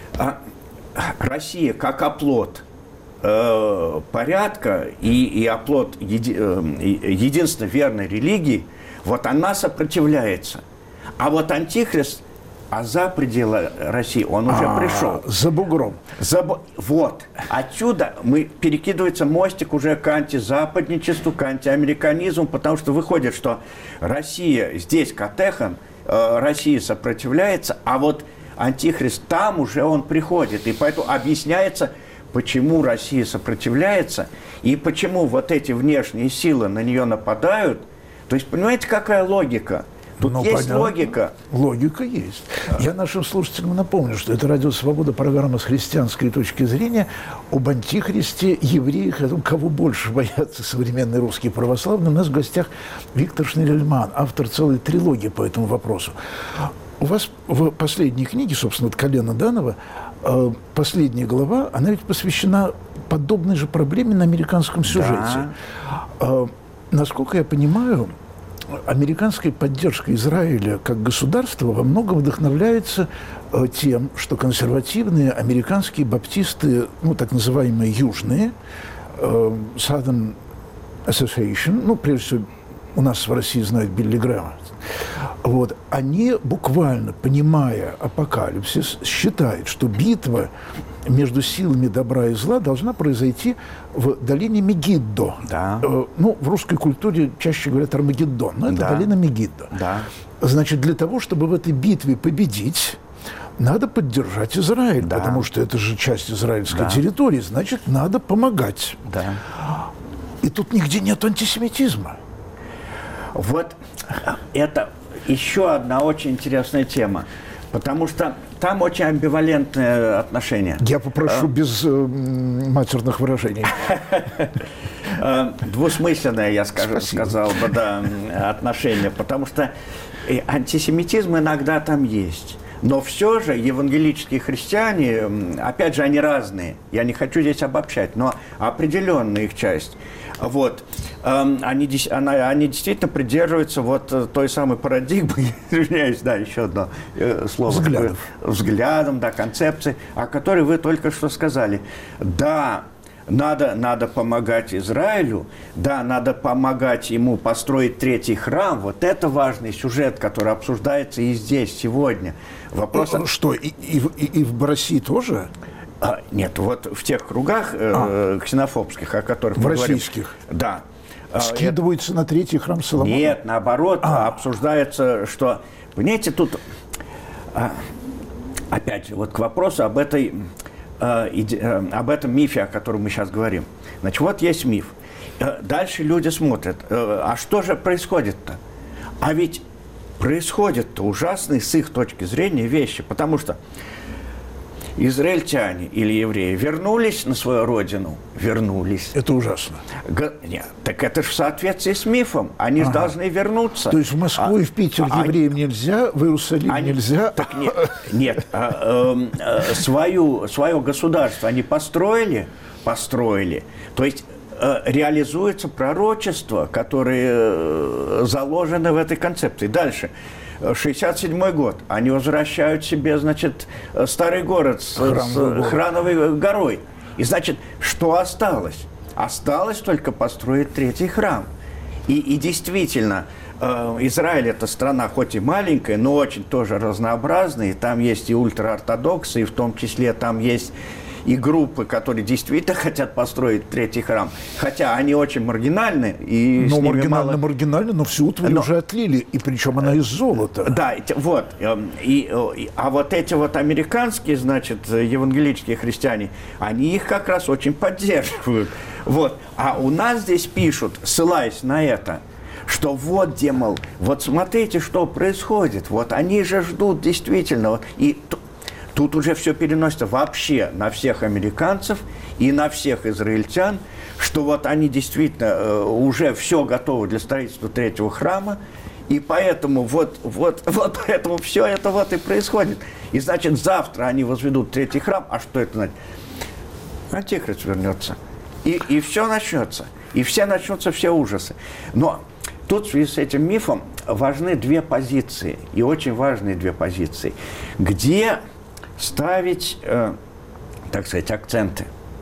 [SPEAKER 3] Россия как оплот э, порядка и, и оплот еди, э, единственно верной религии, вот она сопротивляется. А вот Антихрист, а за пределы России он уже
[SPEAKER 1] А,
[SPEAKER 3] пришел.
[SPEAKER 1] За бугром.
[SPEAKER 3] За, вот. Отсюда мы перекидывается мостик уже к антизападничеству, к антиамериканизму, потому что выходит, что Россия здесь катехон, э, Россия сопротивляется, а вот Антихрист там уже он приходит. И поэтому объясняется, почему Россия сопротивляется и почему вот эти внешние силы на нее нападают. То есть, понимаете, какая логика? Тут
[SPEAKER 1] Ну,
[SPEAKER 3] есть
[SPEAKER 1] понятно.
[SPEAKER 3] логика.
[SPEAKER 1] Логика есть. Я нашим слушателям напомню, что это «Радио Свобода», программа с христианской точки зрения об антихристе, евреях, о том, кого больше боятся современные русские православные. У нас в гостях Виктор Шнирельман, автор целой трилогии по этому вопросу. У вас в последней книге, собственно, от Колена Данова, последняя глава, она ведь посвящена подобной же проблеме на американском сюжете. Да. Насколько я понимаю, американская поддержка Израиля как государства во многом вдохновляется э, тем, что консервативные американские баптисты, ну, так называемые южные, э, Southern Association, ну, прежде всего, у нас в России знают Билли Грэма, вот, они буквально, понимая апокалипсис, считают, что битва между силами добра и зла должна произойти в долине Мегиддо.
[SPEAKER 3] Да.
[SPEAKER 1] Э, ну, в русской культуре чаще говорят Армагеддон, но это
[SPEAKER 3] Да.
[SPEAKER 1] долина Мегиддо.
[SPEAKER 3] Да.
[SPEAKER 1] Значит, для того, чтобы в этой битве победить, надо поддержать Израиль,
[SPEAKER 3] Да.
[SPEAKER 1] потому что это же часть израильской
[SPEAKER 3] Да.
[SPEAKER 1] территории, значит, надо помогать.
[SPEAKER 3] Да.
[SPEAKER 1] И тут нигде нет антисемитизма.
[SPEAKER 3] Вот это еще одна очень интересная тема, потому что там очень амбивалентное отношение.
[SPEAKER 1] Я попрошу без э, матерных выражений.
[SPEAKER 3] Двусмысленное, я скажу, сказал бы, да, отношение, потому что антисемитизм иногда там есть. Но все же евангелические христиане, опять же, они разные. Я не хочу здесь обобщать, но определенная их часть. Вот. Они, она, они действительно придерживаются вот той самой парадигмы, извиняюсь, да, еще одно слово.
[SPEAKER 1] Взглядов.
[SPEAKER 3] Взглядом, да, концепции, о которой вы только что сказали. Да, надо, надо помогать Израилю, да, надо помогать ему построить третий храм. Вот это важный сюжет, который обсуждается и здесь, сегодня. Вопрос...
[SPEAKER 1] Что, и, и, и, и в России тоже?
[SPEAKER 3] А, нет, вот в тех кругах э, ксенофобских, о которых
[SPEAKER 1] в
[SPEAKER 3] мы
[SPEAKER 1] российских.
[SPEAKER 3] говорим. Да.
[SPEAKER 1] Скидываются на третий храм Соломона?
[SPEAKER 3] Нет, наоборот, а. обсуждается, что... Понимаете, тут... А, опять же, вот к вопросу об, этой, а, иде, а, об этом мифе, о котором мы сейчас говорим. Значит, вот есть миф. Дальше люди смотрят, а что же происходит-то? А ведь происходят-то ужасные с их точки зрения вещи, потому что израильтяне или евреи вернулись на свою родину? Вернулись.
[SPEAKER 1] Это ужасно.
[SPEAKER 3] Г- Нет, так это же в соответствии с мифом. Они ага. должны вернуться.
[SPEAKER 1] То есть в Москву
[SPEAKER 3] а,
[SPEAKER 1] и в Питер
[SPEAKER 3] а,
[SPEAKER 1] евреям нельзя, в Иерусалим
[SPEAKER 3] они,
[SPEAKER 1] нельзя?
[SPEAKER 3] Так нет, нет а, а, а, свою, свое государство они построили, построили. То есть а, реализуется пророчество, которые заложены в этой концепции. Дальше. шестьдесят седьмой год. Они возвращают себе, значит, старый город с, с Храмовой горой. И, значит, что осталось? Осталось только построить третий храм. И, и действительно, э, Израиль – это страна хоть и маленькая, но очень тоже разнообразная. И там есть и ультраортодоксы, и в том числе там есть и группы, которые действительно хотят построить третий храм. Хотя они очень маргинальны. И
[SPEAKER 1] но
[SPEAKER 3] с ними
[SPEAKER 1] маргинально,
[SPEAKER 3] мало...
[SPEAKER 1] маргинально, но всю утварь но... уже отлили. И причем она из золота.
[SPEAKER 3] Да, вот. И, и, а вот эти вот американские, значит, евангелические христиане, они их как раз очень поддерживают. Вот. А у нас здесь пишут, ссылаясь на это, что вот, где, мол, вот смотрите, что происходит. Вот они же ждут действительно. И тут уже все переносится вообще на всех американцев и на всех израильтян, что вот они действительно э, уже все готовы для строительства третьего храма, и поэтому вот, вот, вот поэтому все это вот и происходит. И значит, завтра они возведут третий храм, а что это значит? Антихрист вернется. И, и все начнется. И все начнутся все ужасы. Но тут в связи с этим мифом важны две позиции, и очень важные две позиции, где ставить, э, так сказать, акценты.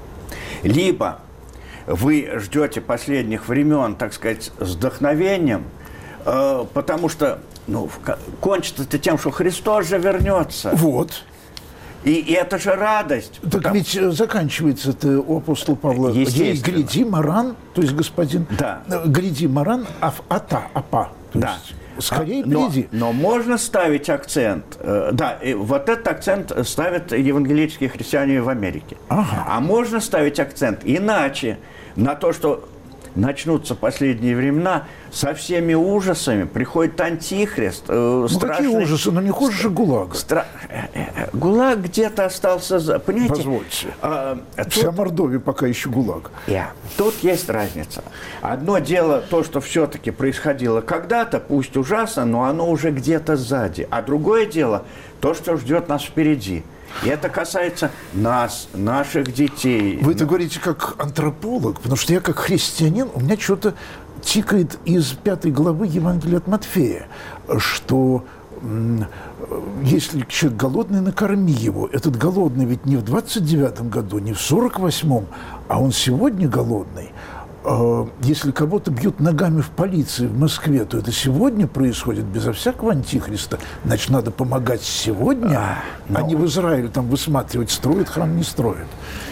[SPEAKER 3] Либо вы ждете последних времен, так сказать, с вдохновением, э, потому что ну, кончится-то тем, что Христос же вернется.
[SPEAKER 1] Вот.
[SPEAKER 3] И, и это же радость.
[SPEAKER 1] Так
[SPEAKER 3] потому...
[SPEAKER 1] ведь заканчивается-то у апостола Павла «Ей гряди маран», то есть господин,
[SPEAKER 3] да.
[SPEAKER 1] гряди маран, аф, ата, апа. То
[SPEAKER 3] да.
[SPEAKER 1] есть скорее
[SPEAKER 3] а, но,
[SPEAKER 1] гряди.
[SPEAKER 3] но можно ставить акцент, э, да, и вот этот акцент ставят евангелические христиане в Америке.
[SPEAKER 1] Ага.
[SPEAKER 3] А можно ставить акцент иначе, на то, что начнутся последние времена, со всеми ужасами приходит антихрист. Э,
[SPEAKER 1] ну
[SPEAKER 3] страшный...
[SPEAKER 1] какие ужасы? Ну не хуже же ГУЛАГа.
[SPEAKER 3] Стра... ГУЛАГ где-то остался... За... Понимаете?
[SPEAKER 1] Позвольте.
[SPEAKER 3] А,
[SPEAKER 1] Вся
[SPEAKER 3] тут...
[SPEAKER 1] Мордовия пока еще ГУЛАГ.
[SPEAKER 3] Yeah. Тут есть разница. Одно дело то, что все-таки происходило когда-то, пусть ужасно, но оно уже где-то сзади. А другое дело то, что ждет нас впереди. И это касается нас, наших детей.
[SPEAKER 1] Вы это говорите как антрополог, потому что я как христианин, у меня что-то тикает из пятой главы Евангелия от Матфея, что если человек голодный, накорми его. Этот голодный ведь не в двадцать девятом году, не в сорок восьмом, а он сегодня голодный. Если кого-то бьют ногами в полиции в Москве, то это сегодня происходит безо всякого антихриста. Значит, надо помогать сегодня, а, но... а не в Израиле там высматривать, строят храм, не строят.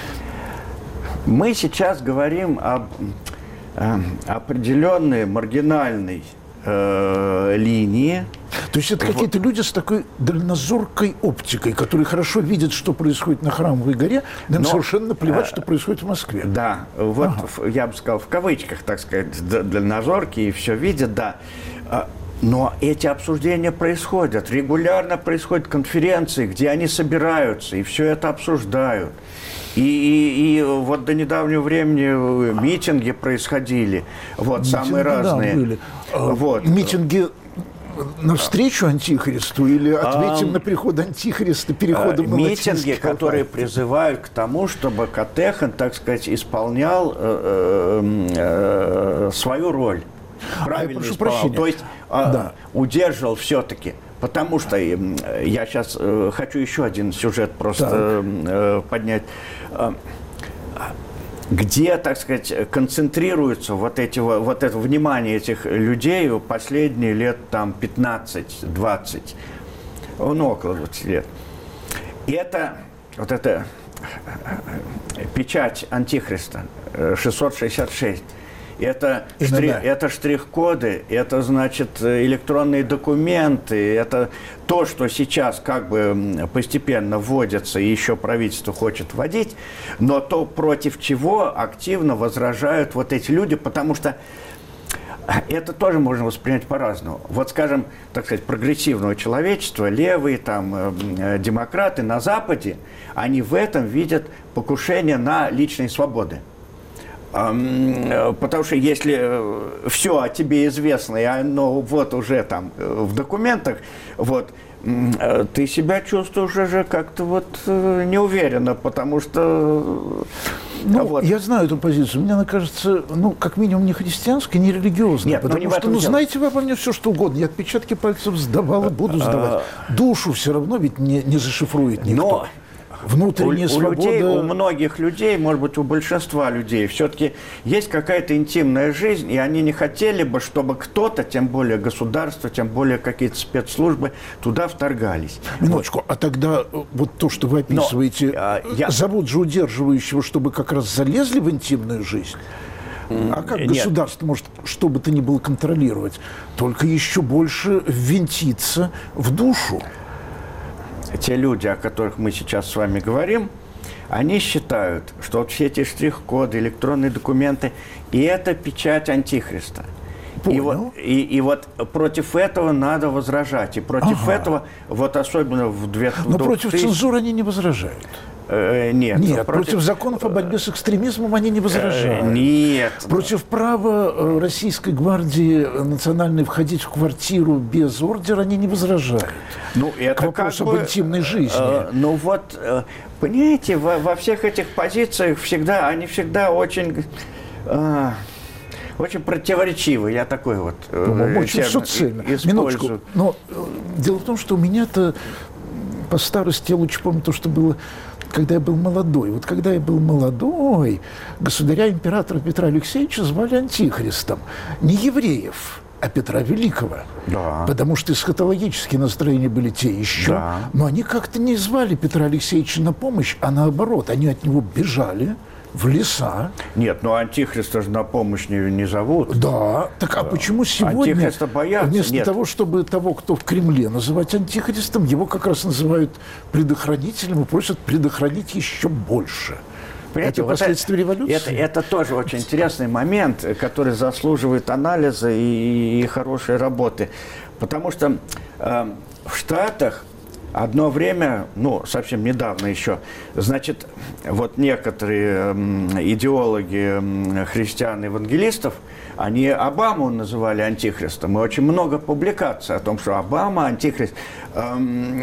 [SPEAKER 3] Мы сейчас говорим об э, определенной маргинальной э, линии.
[SPEAKER 1] То есть это какие-то люди с такой дальнозоркой оптикой, которые хорошо видят, что происходит на Храмовой горе, но им совершенно плевать, что происходит в Москве.
[SPEAKER 3] Да, вот ага. я бы сказал, в кавычках, так сказать, дальнозоркие, и все видят, да. Но эти обсуждения происходят, регулярно происходят конференции, где они собираются и все это обсуждают. И, и, и вот до недавнего времени митинги происходили, вот, митинги, самые разные.
[SPEAKER 1] Да, были.
[SPEAKER 3] Вот.
[SPEAKER 1] Митинги навстречу антихристу или ответим а, на приход антихриста переходом на
[SPEAKER 3] митинги, которые призывают к тому, чтобы Катехан, так сказать, исполнял э, э, э, свою роль. Правильно а исполнял. Прощения. То есть э, да. удерживал все-таки. Потому что э, я сейчас э, хочу еще один сюжет просто э, поднять. Э, где, так сказать, концентрируется вот, эти, вот это внимание этих людей последние лет там пятнадцать-двадцать, ну, около двадцати лет. И это, вот это печать Антихриста шестьсот шестьдесят шесть. Это, штри, это штрих-коды, это, значит, электронные документы, это то, что сейчас как бы постепенно вводится, и еще правительство хочет вводить, но то, против чего активно возражают вот эти люди, потому что это тоже можно воспринять по-разному. Вот, скажем, так сказать, прогрессивного человечества, левые, там, демократы на Западе, они в этом видят покушение на личные свободы. Потому что если все о тебе известно, и оно вот уже там в документах, вот, ты себя чувствуешь уже как-то вот неуверенно, потому что...
[SPEAKER 1] Ну,
[SPEAKER 3] вот.
[SPEAKER 1] Я знаю эту позицию. Мне она кажется, ну, как минимум, не христианской, не религиозной.
[SPEAKER 3] Нет,
[SPEAKER 1] потому
[SPEAKER 3] ну,
[SPEAKER 1] что, ну, знаете вы обо мне все, что угодно. Я отпечатки пальцев сдавал и буду сдавать. Душу все равно ведь не, не зашифрует никто.
[SPEAKER 3] Но...
[SPEAKER 1] Внутренняя
[SPEAKER 3] у,
[SPEAKER 1] свобода...
[SPEAKER 3] у, людей, у многих людей, может быть, у большинства людей, все-таки есть какая-то интимная жизнь, и они не хотели бы, чтобы кто-то, тем более государство, тем более какие-то спецслужбы, туда вторгались.
[SPEAKER 1] Минуточку, вот. А тогда вот то, что вы описываете, Но, а, я... зовут же удерживающего, чтобы как раз залезли в интимную жизнь? А как Нет. государство может, что бы то ни было, контролировать? Только еще больше ввинтиться в душу.
[SPEAKER 3] Те люди, о которых мы сейчас с вами говорим, они считают, что вот все эти штрих-коды, электронные документы, и это печать Антихриста. И вот, и, и вот против этого надо возражать. И против ага. этого, вот особенно в две тысячи...
[SPEAKER 1] Но против цензуры они не возражают.
[SPEAKER 3] Нет.
[SPEAKER 1] Нет, против... против законов о борьбе с экстремизмом они не возражают.
[SPEAKER 3] Нет.
[SPEAKER 1] Против права Российской гвардии национальной входить в квартиру без ордера они не возражают.
[SPEAKER 3] Ну, это
[SPEAKER 1] к вопросу
[SPEAKER 3] как бы,
[SPEAKER 1] об интимной жизни.
[SPEAKER 3] Э, ну вот, э, понимаете, во, во всех этих позициях всегда, они всегда очень... Э, очень противоречивы. Я такой вот
[SPEAKER 1] э, очень социально. Минуточку. Но э, дело в том, что у меня-то по старости я лучше помню то, что было... Когда я был молодой. Вот когда я был молодой, государя императора Петра Алексеевича звали Антихристом. Не евреев, а Петра Великого.
[SPEAKER 3] Да.
[SPEAKER 1] Потому что эсхатологические настроения были те еще.
[SPEAKER 3] Да.
[SPEAKER 1] Но они как-то не звали Петра Алексеевича на помощь, а наоборот. Они от него бежали в леса.
[SPEAKER 3] Нет, ну Антихриста же на помощь не, не зовут.
[SPEAKER 1] Да. Так а почему сегодня
[SPEAKER 3] Антихриста боятся?
[SPEAKER 1] вместо
[SPEAKER 3] Нет.
[SPEAKER 1] того, чтобы того, кто в Кремле называть Антихристом, его как раз называют предохранителем и просят предохранить еще больше?
[SPEAKER 3] Понимаете,
[SPEAKER 1] это последствия
[SPEAKER 3] вот
[SPEAKER 1] революции?
[SPEAKER 3] Это, это тоже очень интересный момент, который заслуживает анализа и, и хорошей работы. Потому что э, в Штатах одно время, ну, совсем недавно еще, значит, вот некоторые э, идеологи э, христиан-евангелистов, они Обаму называли антихристом. И очень много публикаций о том, что Обама антихрист. Э,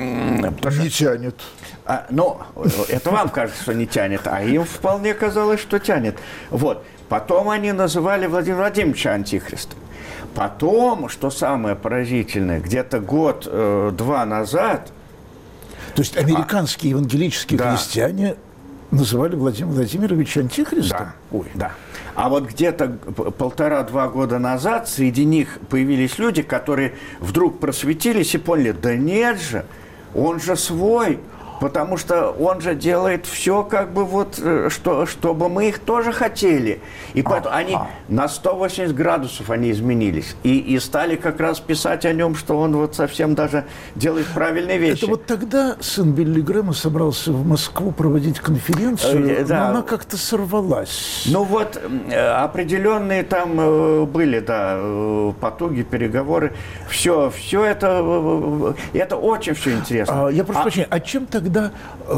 [SPEAKER 1] не тянет.
[SPEAKER 3] А, ну, это вам кажется, что не тянет, а им вполне казалось, что тянет. Вот. Потом они называли Владимира Владимировича антихристом. Потом, что самое поразительное, где-то год-два э, назад...
[SPEAKER 1] То есть американские а, евангелические да. христиане называли Владимира Владимировича антихристом?
[SPEAKER 3] Да. Ой. да. А вот где-то полтора-два года назад среди них появились люди, которые вдруг просветились и поняли, да нет же, он же свой, потому что он же делает все, как бы вот, что, чтобы мы их тоже хотели. И поэтому они на сто восемьдесят градусов они изменились. И, и стали как раз писать о нем, что он вот совсем даже делает правильные вещи.
[SPEAKER 1] Это вот тогда сын Билли Грэма собрался в Москву проводить конференцию, да. но она как-то сорвалась.
[SPEAKER 3] Ну вот, определенные там были, да, потуги, переговоры. Все, все это, это очень все интересно.
[SPEAKER 1] А, я прошу а... прощения, а чем тогда Когда э,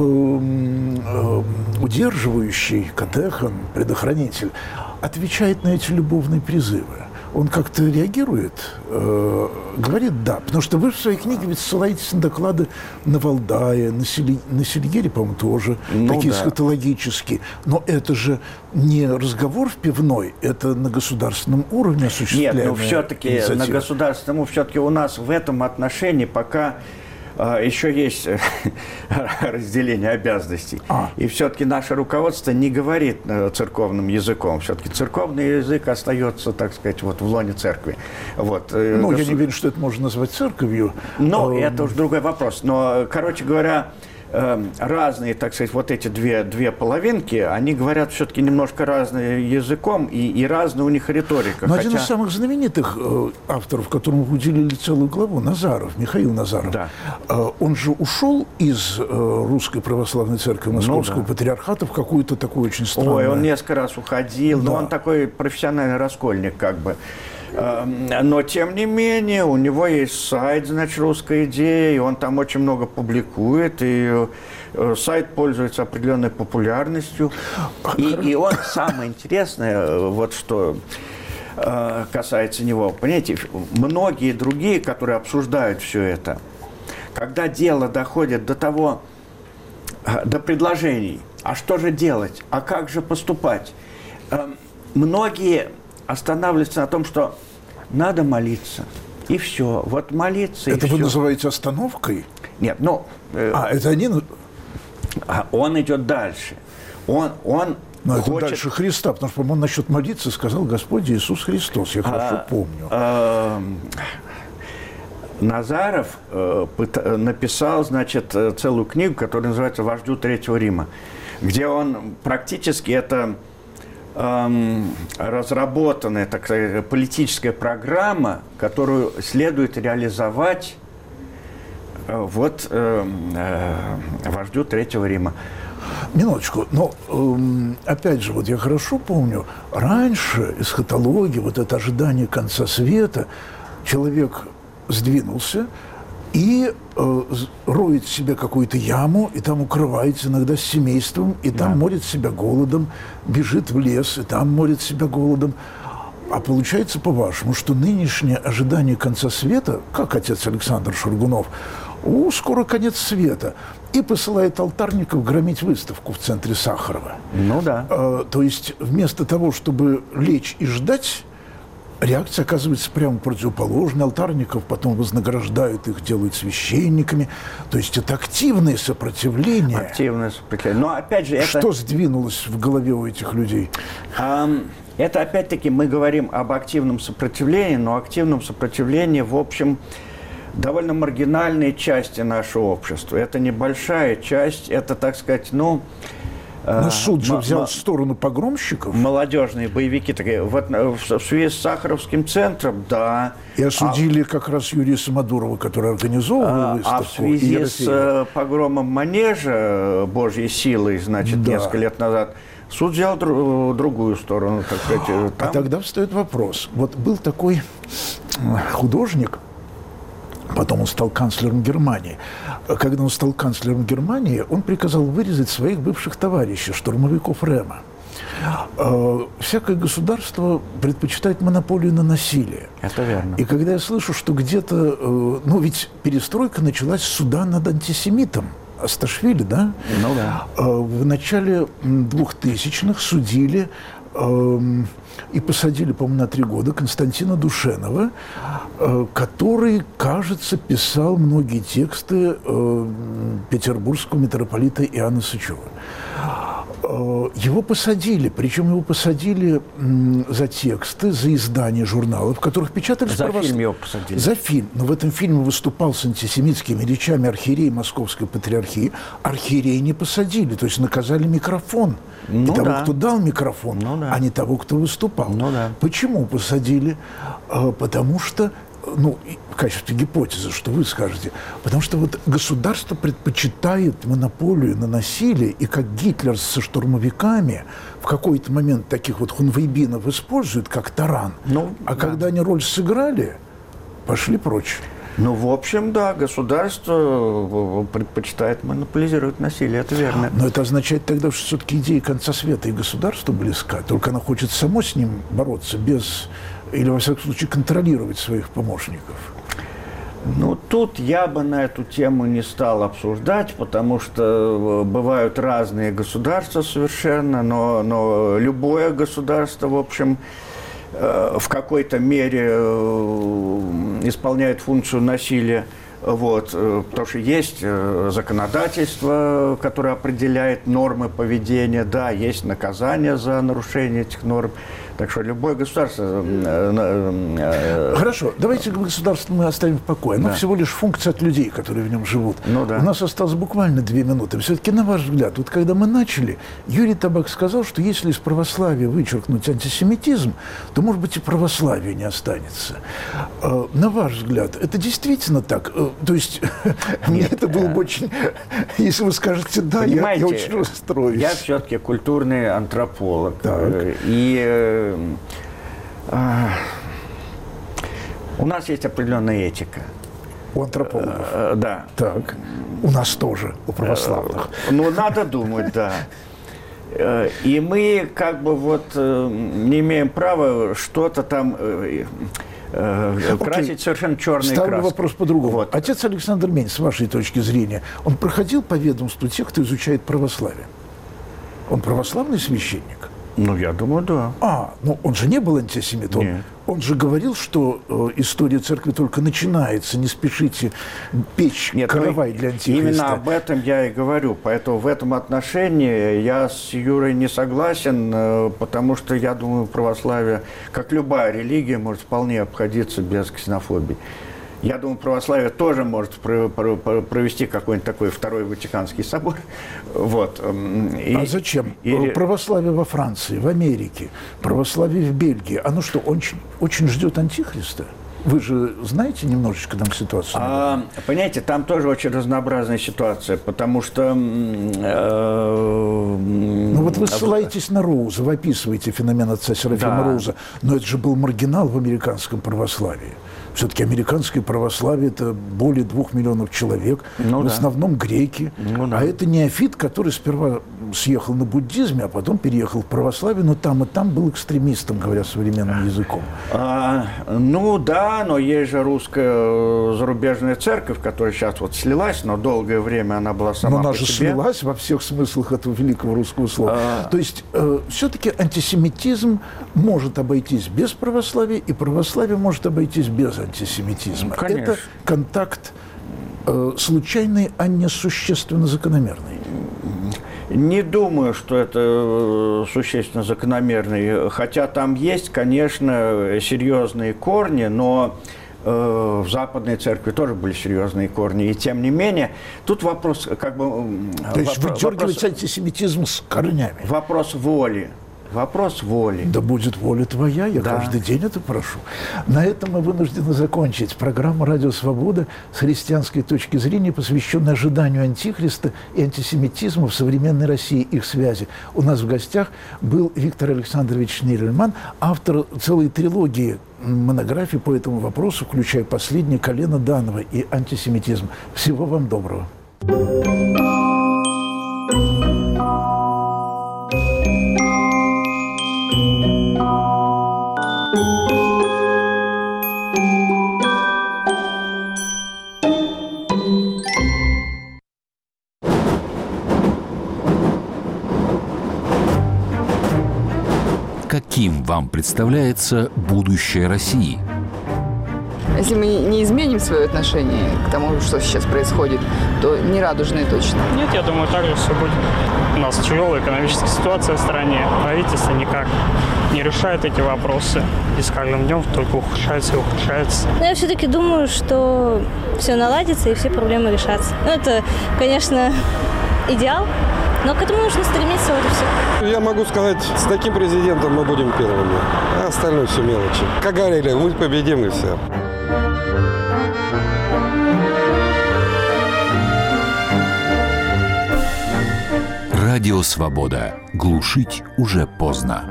[SPEAKER 1] э, удерживающий катехон, предохранитель, отвечает на эти любовные призывы? Он как-то реагирует, э, говорит «да». Потому что вы в своей книге ведь ссылаетесь на доклады на Валдае, на, Сели, на Сельере, по-моему, тоже, ну, такие да. эсхатологические. Но это же не разговор в пивной, это на государственном уровне осуществляемая
[SPEAKER 3] Нет, но все-таки на государственном, все-таки у нас в этом отношении пока... еще есть разделение обязанностей. А. И все-таки наше руководство не говорит церковным языком. Все-таки церковный язык остается, так сказать, вот в лоне церкви. Вот.
[SPEAKER 1] Ну, Государ... я не верю, что это можно назвать церковью.
[SPEAKER 3] Ну, а... это уж другой вопрос. Но, короче говоря, э, разные, так сказать, вот эти две, две половинки, они говорят все-таки немножко разным языком, и, и разная у них риторика.
[SPEAKER 1] Но
[SPEAKER 3] Хотя...
[SPEAKER 1] один из самых знаменитых э, авторов, которому уделили целую главу, Назаров, Михаил Назаров,
[SPEAKER 3] да.
[SPEAKER 1] э, он же ушел из э, Русской Православной Церкви Московского
[SPEAKER 3] ну, да.
[SPEAKER 1] Патриархата в какую-то такую очень странную...
[SPEAKER 3] Ой, он несколько раз уходил, да. но он такой профессиональный раскольник, как бы. Но, тем не менее, у него есть сайт, значит, «Русская идея», и он там очень много публикует, и сайт пользуется определенной популярностью. И, и он, самое интересное, вот что касается него, понимаете, многие другие, которые обсуждают все это, когда дело доходит до того, до предложений, а что же делать, а как же поступать, многие... останавливаться на том, что надо молиться. И все. Вот молиться, и
[SPEAKER 1] это
[SPEAKER 3] все.
[SPEAKER 1] вы называете остановкой?
[SPEAKER 3] Нет, ну... Э,
[SPEAKER 1] а, это они...
[SPEAKER 3] Он идет дальше. Он, он
[SPEAKER 1] Но
[SPEAKER 3] хочет...
[SPEAKER 1] это дальше Христа, потому что, по-моему, он насчет молиться сказал Господь Иисус Христос. Я хорошо а, помню.
[SPEAKER 3] А, Назаров э, написал, значит, целую книгу, которая называется «Вождю Третьего Рима», где он практически это... разработанная, так сказать, политическая программа, которую следует реализовать вот э, э, вождю Третьего Рима.
[SPEAKER 1] Минуточку, но э, опять же, вот я хорошо помню, раньше эсхатология, вот это ожидание конца света, человек сдвинулся и э, роет себе какую-то яму, и там укрывается иногда с семейством, и там да. морит себя голодом, бежит в лес, и там морит себя голодом. А получается, по-вашему, что нынешнее ожидание конца света, как отец Александр Шургунов, о, скоро конец света, и посылает алтарников громить выставку в центре Сахарова.
[SPEAKER 3] Ну да.
[SPEAKER 1] Э, то есть вместо того, чтобы лечь и ждать, реакция оказывается прямо противоположной. Алтарников потом вознаграждают, их делают священниками. То есть это активное сопротивление.
[SPEAKER 3] Активное сопротивление. Но опять же, это...
[SPEAKER 1] Что сдвинулось в голове у этих людей?
[SPEAKER 3] Um, это опять-таки мы говорим об активном сопротивлении, но активном сопротивлении, в общем, довольно маргинальной части нашего общества. Это небольшая часть, это, так сказать, ну...
[SPEAKER 1] Но суд же взял сторону погромщиков.
[SPEAKER 3] Молодежные боевики такие. Вот в связи с Сахаровским центром, да.
[SPEAKER 1] И осудили а, как раз Юрия Самодурова, который организовывал выставку.
[SPEAKER 3] А в связи с погромом Манежа Божьей силой, значит, да. несколько лет назад, суд взял дру- другую сторону, так сказать. Там.
[SPEAKER 1] А тогда встает вопрос. Вот был такой художник, потом он стал канцлером Германии. Когда он стал канцлером Германии, он приказал вырезать своих бывших товарищей, штурмовиков Рема. Всякое государство предпочитает монополию на насилие.
[SPEAKER 3] Это верно.
[SPEAKER 1] И когда я слышу, что где-то... Ну, ведь перестройка началась с суда над антисемитом. Асташвили, да?
[SPEAKER 3] Ну да.
[SPEAKER 1] В начале двухтысячных судили и посадили, по-моему, на три года Константина Душенова, который, кажется, писал многие тексты петербургского митрополита Иоанна Сычева. Его посадили, причем его посадили за тексты, за издание журналов, в которых печатались...
[SPEAKER 3] За
[SPEAKER 1] правос...
[SPEAKER 3] фильм его посадили.
[SPEAKER 1] За фильм. Но в этом фильме выступал с антисемитскими речами архиерей Московской Патриархии. Архиерей не посадили, то есть наказали микрофон. Ну, и того, да. кто дал микрофон, ну, да. а не того, кто выступал.
[SPEAKER 3] Ну, да.
[SPEAKER 1] Почему посадили? Потому что, ну, в качестве гипотезы, что вы скажете, потому что вот государство предпочитает монополию на насилие, и как Гитлер со штурмовиками в какой-то момент таких вот хунвейбинов использует как таран, ну, а да. когда они роль сыграли, пошли прочь.
[SPEAKER 3] Ну, в общем, да, государство предпочитает монополизировать насилие, это верно.
[SPEAKER 1] Но это означает тогда, что все-таки идея конца света и государству близка, только оно хочет само с ним бороться, без, или, во всяком случае, контролировать своих помощников.
[SPEAKER 3] Ну, тут я бы на эту тему не стал обсуждать, потому что бывают разные государства совершенно, но, но любое государство, в общем, в какой-то мере исполняет функцию насилия, вот, потому что есть законодательство, которое определяет нормы поведения, да, есть наказание за нарушение этих норм. Так что любое государство...
[SPEAKER 1] Хорошо, давайте государство мы оставим в покое. Оно
[SPEAKER 3] Да.
[SPEAKER 1] всего лишь функция от людей, которые в нем живут.
[SPEAKER 3] Ну да.
[SPEAKER 1] У нас осталось буквально две минуты. Все-таки, на ваш взгляд, вот когда мы начали, Юрий Табак сказал, что если из православия вычеркнуть антисемитизм, то, может быть, и православие не останется. Э, На ваш взгляд, это действительно так? Э, То есть, мне это было бы очень... Если вы скажете «да», я, я
[SPEAKER 3] Понимаете,
[SPEAKER 1] очень расстроюсь.
[SPEAKER 3] я все-таки культурный антрополог.
[SPEAKER 1] Так.
[SPEAKER 3] Э, И э, э, у нас есть определенная этика.
[SPEAKER 1] У антропологов.
[SPEAKER 3] Э, Да.
[SPEAKER 1] Так. У нас тоже, у православных.
[SPEAKER 3] Ну, надо думать, да. Э, И мы как бы вот э, не имеем права что-то там э, э, красить совершенно черной
[SPEAKER 1] Ставлю
[SPEAKER 3] краской.
[SPEAKER 1] вопрос по-другому.
[SPEAKER 3] Вот.
[SPEAKER 1] Отец Александр Мень, с вашей точки зрения, он проходил по ведомству тех, кто изучает православие? Он православный священник?
[SPEAKER 3] Ну, я думаю, да.
[SPEAKER 1] А, ну он же не был антисемит. Он,
[SPEAKER 3] Нет.
[SPEAKER 1] он же говорил, что э, история церкви только начинается. Не спешите печь
[SPEAKER 3] Нет,
[SPEAKER 1] каравай
[SPEAKER 3] ну,
[SPEAKER 1] для антихриста.
[SPEAKER 3] именно об этом я и говорю. Поэтому в этом отношении я с Юрой не согласен, э, потому что я думаю, православие, как любая религия, может вполне обходиться без ксенофобии. Я думаю, православие тоже может про- про- про- провести какой-нибудь такой второй Ватиканский собор. Вот. И-
[SPEAKER 1] А зачем?
[SPEAKER 3] и-
[SPEAKER 1] Православие во Франции, в Америке, православие в Бельгии. Оно что, очень, очень ждет антихриста? Вы же знаете немножечко там ситуацию?
[SPEAKER 3] А, понимаете, там тоже очень разнообразная ситуация, потому что... м, э,
[SPEAKER 1] Ну вот вы ссылаетесь на Роуза, вы описываете феномен отца Серафима
[SPEAKER 3] Да.
[SPEAKER 1] Роуза, но это же был маргинал в американском православии. Все-таки американское православие – это более двух миллионов человек,
[SPEAKER 3] Ну
[SPEAKER 1] в
[SPEAKER 3] да.
[SPEAKER 1] основном греки.
[SPEAKER 3] Ну да.
[SPEAKER 1] А это неофит, который сперва съехал на буддизме, а потом переехал в православие, но там и там был экстремистом, говоря современным языком.
[SPEAKER 3] А, ну да, но есть же русская э, зарубежная церковь, которая сейчас вот слилась, но долгое время она была сама
[SPEAKER 1] Но она
[SPEAKER 3] по
[SPEAKER 1] же
[SPEAKER 3] себе.
[SPEAKER 1] слилась во всех смыслах этого великого русского слова.
[SPEAKER 3] А.
[SPEAKER 1] То есть э, все-таки антисемитизм может обойтись без православия, и православие может обойтись без антисемитизма.
[SPEAKER 3] Ну, конечно.
[SPEAKER 1] Это контакт э, случайный, а не существенно закономерный.
[SPEAKER 3] Не думаю, что это э, существенно закономерный, хотя там есть, конечно, серьезные корни, но э, в Западной Церкви тоже были серьезные корни, и тем не менее, тут вопрос, как бы... м,
[SPEAKER 1] То есть
[SPEAKER 3] вопро-
[SPEAKER 1] выдергивать
[SPEAKER 3] вопрос,
[SPEAKER 1] антисемитизм с корнями.
[SPEAKER 3] вопрос воли, вопрос воли.
[SPEAKER 1] Да будет воля твоя, я
[SPEAKER 3] Да.
[SPEAKER 1] каждый день это прошу. На этом мы вынуждены закончить программу «Радио Свобода» с христианской точки зрения, посвященной ожиданию антихриста и антисемитизму в современной России, их связи. У нас в гостях был Виктор Александрович Шнейрельман, автор целой трилогии монографий по этому вопросу, включая последнее «Колено Данова» и антисемитизм. Всего вам доброго.
[SPEAKER 4] Каким вам представляется будущее России?
[SPEAKER 5] Если мы не изменим свое отношение к тому, что сейчас происходит, то не радужное точно.
[SPEAKER 6] Нет, я думаю, так же все будет. У нас тяжелая экономическая ситуация в стране. Правительство никак не решает эти вопросы. И с каждым днем только ухудшается и ухудшается.
[SPEAKER 7] Но я все-таки думаю, что все наладится и все проблемы решатся. Ну, это, конечно, идеал, но к этому нужно стремиться, вот и все.
[SPEAKER 8] Я могу сказать, с таким президентом мы будем первыми, а остальное все мелочи. Как говорили, мы победим и все.
[SPEAKER 4] Радио Свобода. Глушить уже поздно.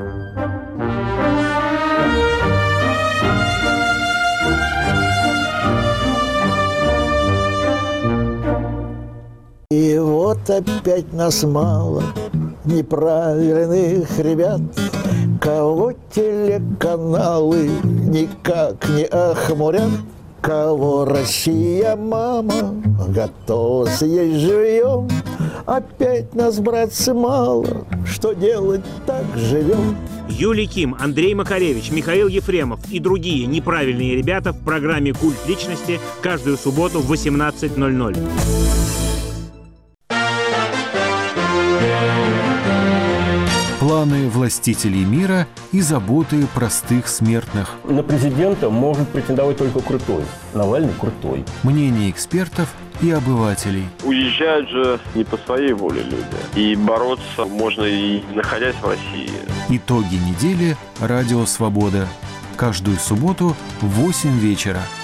[SPEAKER 9] И вот опять нас мало неправильных ребят, кого телеканалы никак не охмурят, кого Россия, мама, готова съесть живьем. Опять нас, братцы, мало, что делать, так живем.
[SPEAKER 10] Юлий Ким, Андрей Макаревич, Михаил Ефремов и другие неправильные ребята в программе «Культ личности» каждую субботу в восемнадцать ноль ноль.
[SPEAKER 4] План
[SPEAKER 11] планы властителей мира и заботы простых смертных.
[SPEAKER 12] На президента может претендовать только крутой. Навальный крутой.
[SPEAKER 11] Мнение экспертов и обывателей.
[SPEAKER 13] Уезжают же не по своей воле люди. И бороться можно и находясь в России.
[SPEAKER 11] Итоги недели. Радио «Свобода». Каждую субботу в восемь вечера.